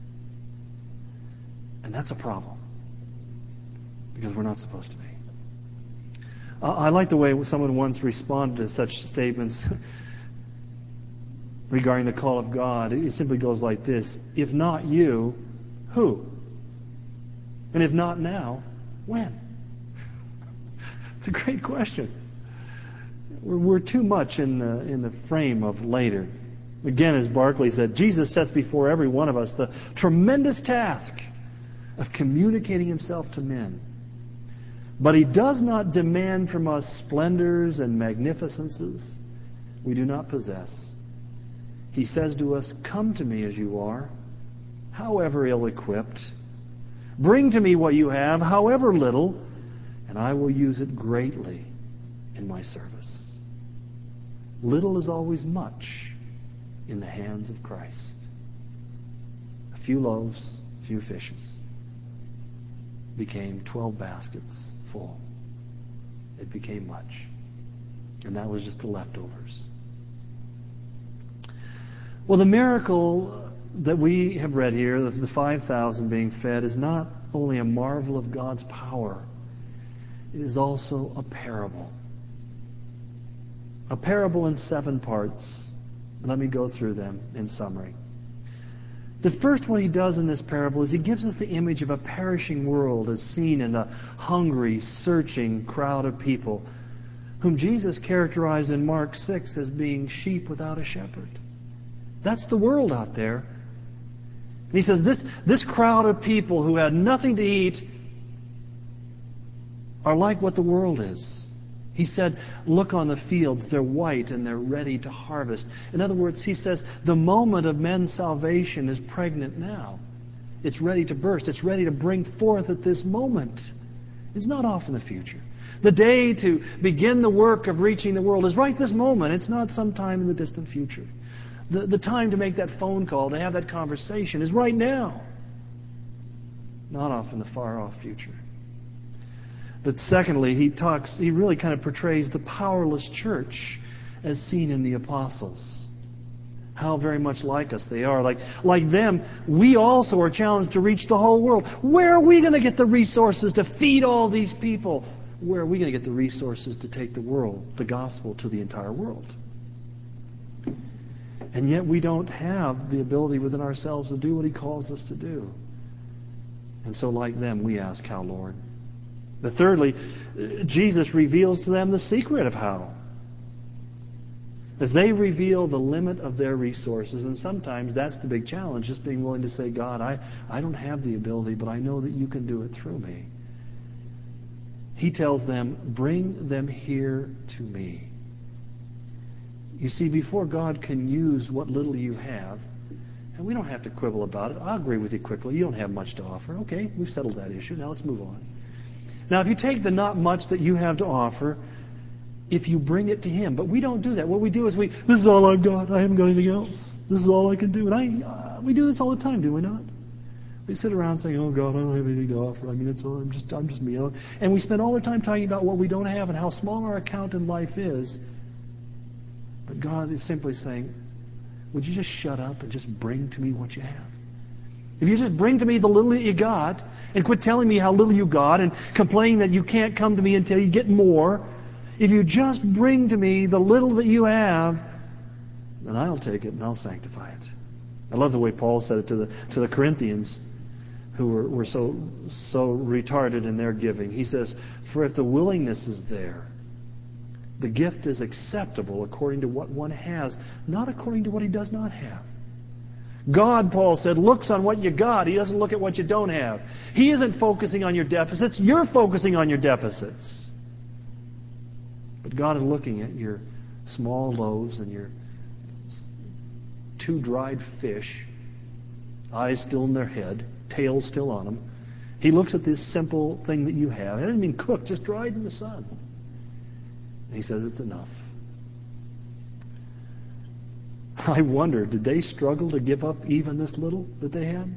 And that's a problem. Because we're not supposed to be. Uh, I like the way someone once responded to such statements regarding the call of God. It simply goes like this. If not you, who? And if not now, when? It's a great question. We're, we're too much in the, in the frame of later. Again, as Barclay said, Jesus sets before every one of us the tremendous task of communicating himself to men. But he does not demand from us splendors and magnificences we do not possess. He says to us, come to me as you are, however ill-equipped. Bring to me what you have, however little, and I will use it greatly in my service. Little is always much in the hands of Christ. A few loaves, a few fishes became twelve baskets full. It became much. And that was just the leftovers. Well, the miracle that we have read here, the five thousand being fed, is not only a marvel of God's power, it is also a parable. A parable in seven parts. Let me go through them in summary. The first one he does in this parable is he gives us the image of a perishing world as seen in the hungry, searching crowd of people whom Jesus characterized in Mark six as being sheep without a shepherd. That's the world out there. And he says this, this crowd of people who had nothing to eat are like what the world is. He said, look on the fields, they're white and they're ready to harvest. In other words, he says, the moment of men's salvation is pregnant now. It's ready to burst. It's ready to bring forth at this moment. It's not off in the future. The day to begin the work of reaching the world is right this moment. It's not sometime in the distant future. The, the time to make that phone call, to have that conversation is right now. Not off in the far off future. But secondly, he talks, he really kind of portrays the powerless church as seen in the apostles. How very much like us they are. Like, like them, we also are challenged to reach the whole world. Where are we going to get the resources to feed all these people? Where are we going to get the resources to take the world, the gospel, to the entire world? And yet we don't have the ability within ourselves to do what he calls us to do. And so like them, we ask how, Lord? But thirdly, Jesus reveals to them the secret of how. As they reveal the limit of their resources, and sometimes that's the big challenge, just being willing to say, God, I, I don't have the ability, but I know that you can do it through me. He tells them, bring them here to me. You see, before God can use what little you have, and we don't have to quibble about it. I'll agree with you quickly. You don't have much to offer. Okay, we've settled that issue. Now let's move on. Now, if you take the not much that you have to offer, if you bring it to Him, but we don't do that. What we do is we, this is all I've got. I haven't got anything else. This is all I can do. And I, uh, we do this all the time, do we not? We sit around saying, "Oh God, I don't have anything to offer. I mean, it's all, I'm just I'm just me." And we spend all the time talking about what we don't have and how small our account in life is. But God is simply saying, "Would you just shut up and just bring to me what you have? If you just bring to me the little that you got, and quit telling me how little you got and complaining that you can't come to me until you get more. If you just bring to me the little that you have, then I'll take it and I'll sanctify it." I love the way Paul said it to the to the Corinthians, who were, were so so retarded in their giving. He says, "For if the willingness is there, the gift is acceptable according to what one has, not according to what he does not have." God, Paul said, looks on what you got. He doesn't look at what you don't have. He isn't focusing on your deficits. You're focusing on your deficits. But God is looking at your small loaves and your two dried fish, eyes still in their head, tails still on them. He looks at this simple thing that you have. It doesn't mean cooked, just dried in the sun. And He says it's enough. I wonder, did they struggle to give up even this little that they had?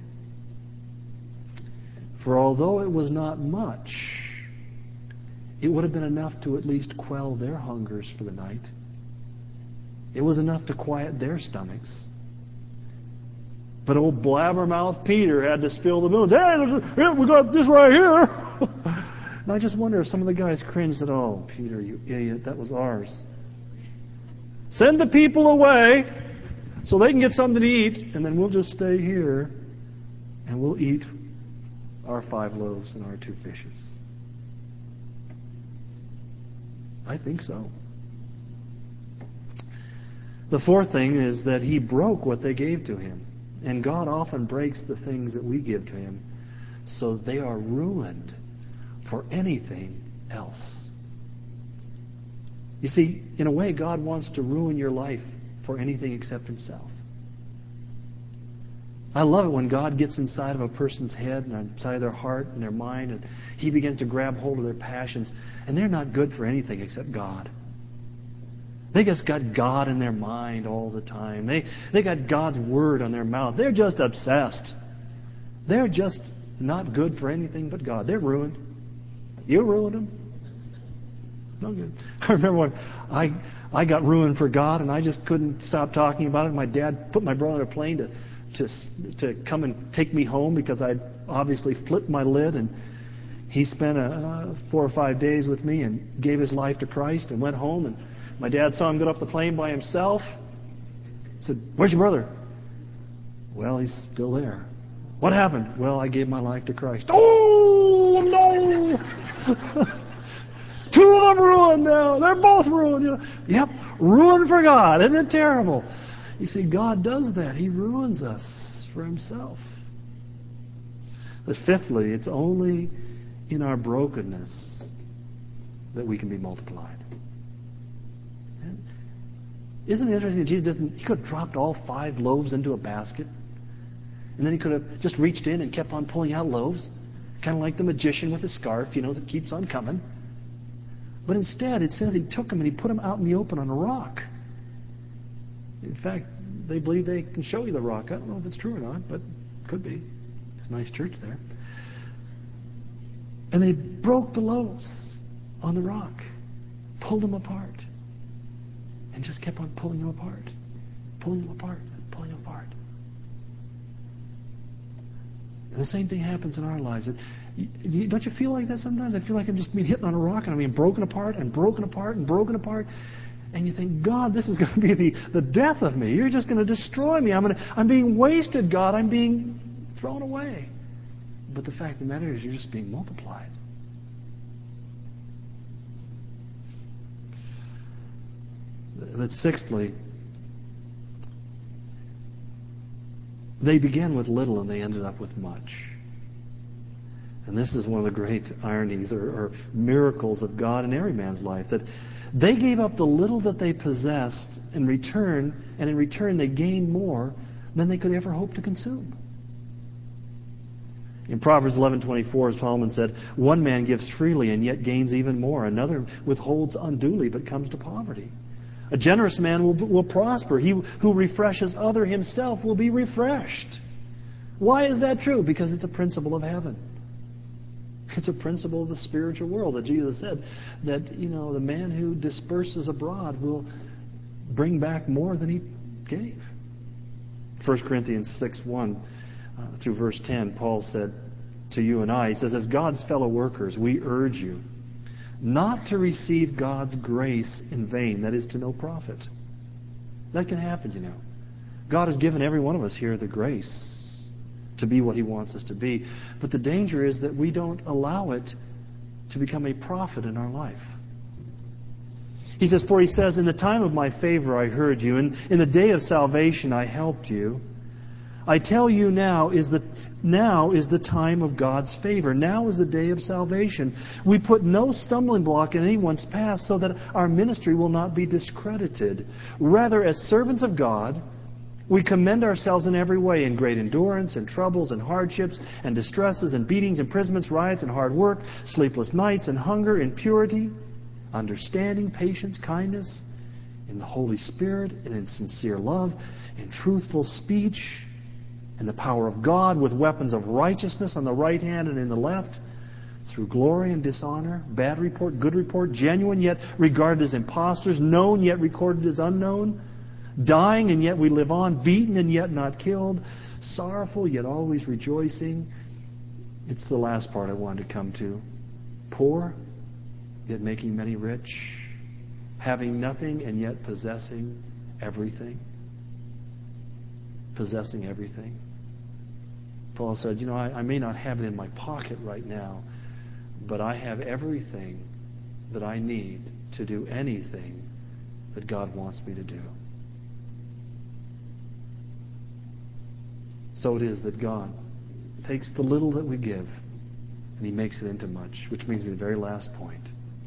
For although it was not much, it would have been enough to at least quell their hungers for the night. It was enough to quiet their stomachs. But old blabbermouth Peter had to spill the milk. "Hey, we got this right here." And I just wonder if some of the guys cringed and said, "Oh, Peter, you idiot, that was ours. Send the people away so they can get something to eat, and then we'll just stay here and we'll eat our five loaves and our two fishes." I think so. The fourth thing is that he broke what they gave to him. And God often breaks the things that we give to Him so they are ruined for anything else. You see, in a way, God wants to ruin your life for anything except Himself. I love it when God gets inside of a person's head and inside of their heart and their mind, and He begins to grab hold of their passions, and they're not good for anything except God. They just got God in their mind all the time. They they got God's Word on their mouth. They're just obsessed. They're just not good for anything but God. They're ruined. You ruined them. No good. I remember when I I got ruined for God, and I just couldn't stop talking about it. My dad put my brother on a plane to to to come and take me home because I'd obviously flipped my lid, and he spent a, uh, four or five days with me and gave his life to Christ and went home. And my dad saw him get off the plane by himself. He said, "Where's your brother?" "Well, he's still there." "What happened?" "Well, I gave my life to Christ." "Oh, no!" Two of them ruined now. They're both ruined. You know? Yep, ruined for God. Isn't it terrible? You see, God does that. He ruins us for Himself. But fifthly, it's only in our brokenness that we can be multiplied. Isn't it interesting that Jesus doesn't, He could have dropped all five loaves into a basket, and then He could have just reached in and kept on pulling out loaves, kind of like the magician with his scarf, you know, that keeps on coming. But instead, it says He took them and He put them out in the open on a rock. In fact, they believe they can show you the rock. I don't know if it's true or not, but it could be. There's a nice church there. And they broke the loaves on the rock, pulled them apart, and just kept on pulling them apart, pulling them apart, pulling them apart. And the same thing happens in our lives. Don't you feel like that sometimes? I feel like I'm just being hit on a rock and I'm being broken apart and broken apart and broken apart. And you think, "God, this is going to be the, the death of me. You're just going to destroy me. I'm going to, I'm being wasted, God. I'm being thrown away." But the fact of the matter is, you're just being multiplied. That sixthly, they began with little and they ended up with much. And this is one of the great ironies or, or miracles of God in every man's life, that they gave up the little that they possessed in return, and in return they gained more than they could ever hope to consume. In Proverbs eleven twenty-four, Solomon said, "One man gives freely and yet gains even more. Another withholds unduly but comes to poverty. A generous man will, will prosper. He who refreshes other himself will be refreshed. Why is that true? Because it's a principle of heaven. It's a principle of the spiritual world that Jesus said that, you know, the man who disperses abroad will bring back more than he gave. First Corinthians six one uh, through verse ten, Paul said to you and I, he says, as God's fellow workers, we urge you not to receive God's grace in vain, that is, to no profit. That can happen, you know. God has given every one of us here the grace to be what He wants us to be. But the danger is that we don't allow it to become a profit in our life. He says, for He says, in the time of my favor I heard you, and in the day of salvation I helped you. I tell you now is the now is the time of God's favor. Now is the day of salvation. We put no stumbling block in anyone's path so that our ministry will not be discredited. Rather, as servants of God, we commend ourselves in every way, in great endurance, and troubles, and hardships, and distresses, and beatings, imprisonments, riots, and hard work, sleepless nights, and hunger, in purity, understanding, patience, kindness, in the Holy Spirit, and in sincere love, in truthful speech, in the power of God, with weapons of righteousness on the right hand and in the left, through glory and dishonor, bad report, good report, genuine yet regarded as impostors, known yet recorded as unknown, dying and yet we live on, beaten and yet not killed, sorrowful yet always rejoicing. It's the last part I wanted to come to. Poor, yet making many rich, having nothing and yet possessing everything. Possessing everything. Paul said, you know, I, I may not have it in my pocket right now, but I have everything that I need to do anything that God wants me to do. So it is that God takes the little that we give and He makes it into much, which brings me to the very last point.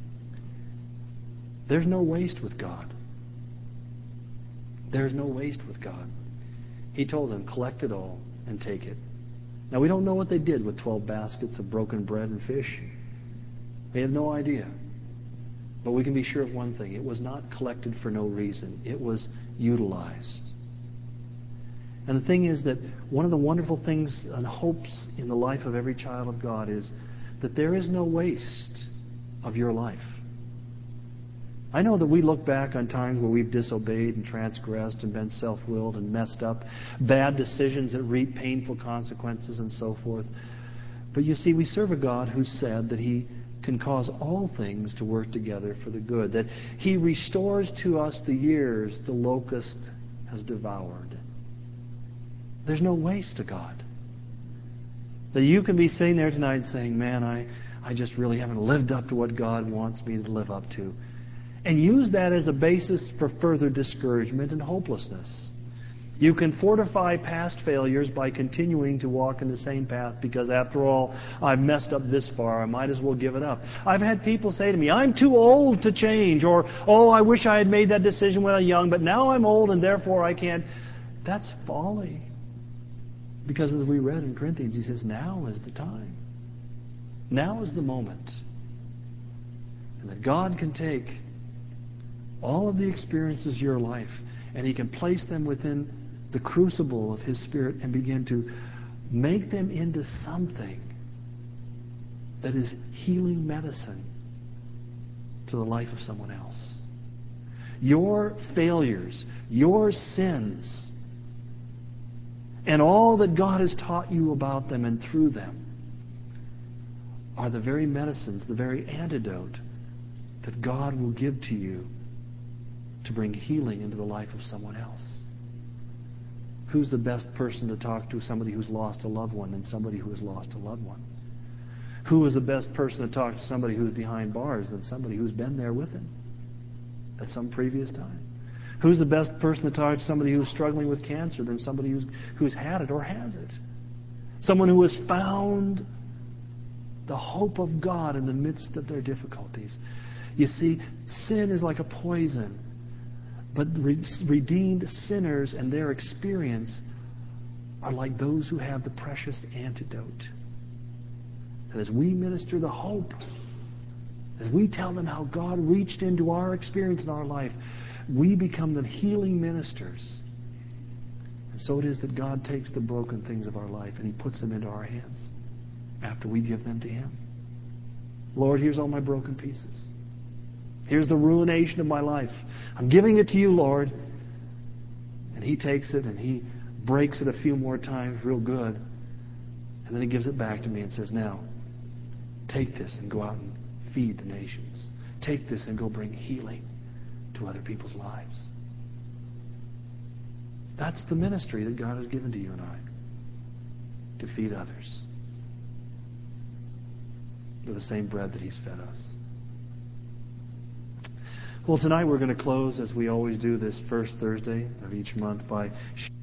There's no waste with God. There's no waste with God. He told them, collect it all and take it. Now, we don't know what they did with twelve baskets of broken bread and fish. We have no idea. But we can be sure of one thing. It was not collected for no reason. It was utilized. And the thing is that one of the wonderful things and hopes in the life of every child of God is that there is no waste of your life. I know that we look back on times where we've disobeyed and transgressed and been self-willed and messed up, bad decisions that reap painful consequences and so forth. But you see, we serve a God who said that He can cause all things to work together for the good, that He restores to us the years the locust has devoured. There's no waste to God. That you can be sitting there tonight saying, man, I, I just really haven't lived up to what God wants me to live up to. And use that as a basis for further discouragement and hopelessness. You can fortify past failures by continuing to walk in the same path because, after all, I've messed up this far. I might as well give it up. I've had people say to me, I'm too old to change, or, oh, I wish I had made that decision when I was young, but now I'm old and therefore I can't. That's folly. Because as we read in Corinthians, he says, now is the time. Now is the moment. And that God can take all of the experiences of your life, and He can place them within the crucible of His Spirit and begin to make them into something that is healing medicine to the life of someone else. Your failures, your sins, and all that God has taught you about them and through them are the very medicines, the very antidote that God will give to you to bring healing into the life of someone else. Who's the best person to talk to? Somebody who's lost a loved one than somebody who has lost a loved one. Who is the best person to talk to? Somebody who's behind bars than somebody who's been there with him at some previous time. Who's the best person to talk to? Somebody who's struggling with cancer than somebody who's who's had it or has it. Someone who has found the hope of God in the midst of their difficulties. You see, sin is like a poison. But redeemed sinners and their experience are like those who have the precious antidote. That as we minister the hope, as we tell them how God reached into our experience in our life, we become the healing ministers And so it is that God takes the broken things of our life and He puts them into our hands after we give them to Him. Lord, here's all my broken pieces. Here's the ruination of my life. I'm giving it to you, Lord. And He takes it and He breaks it a few more times real good. And then He gives it back to me and says, now, take this and go out and feed the nations. Take this and go bring healing to other people's lives. That's the ministry that God has given to you and I, to feed others with the same bread that He's fed us. Well, tonight we're going to close, as we always do this first Thursday of each month, by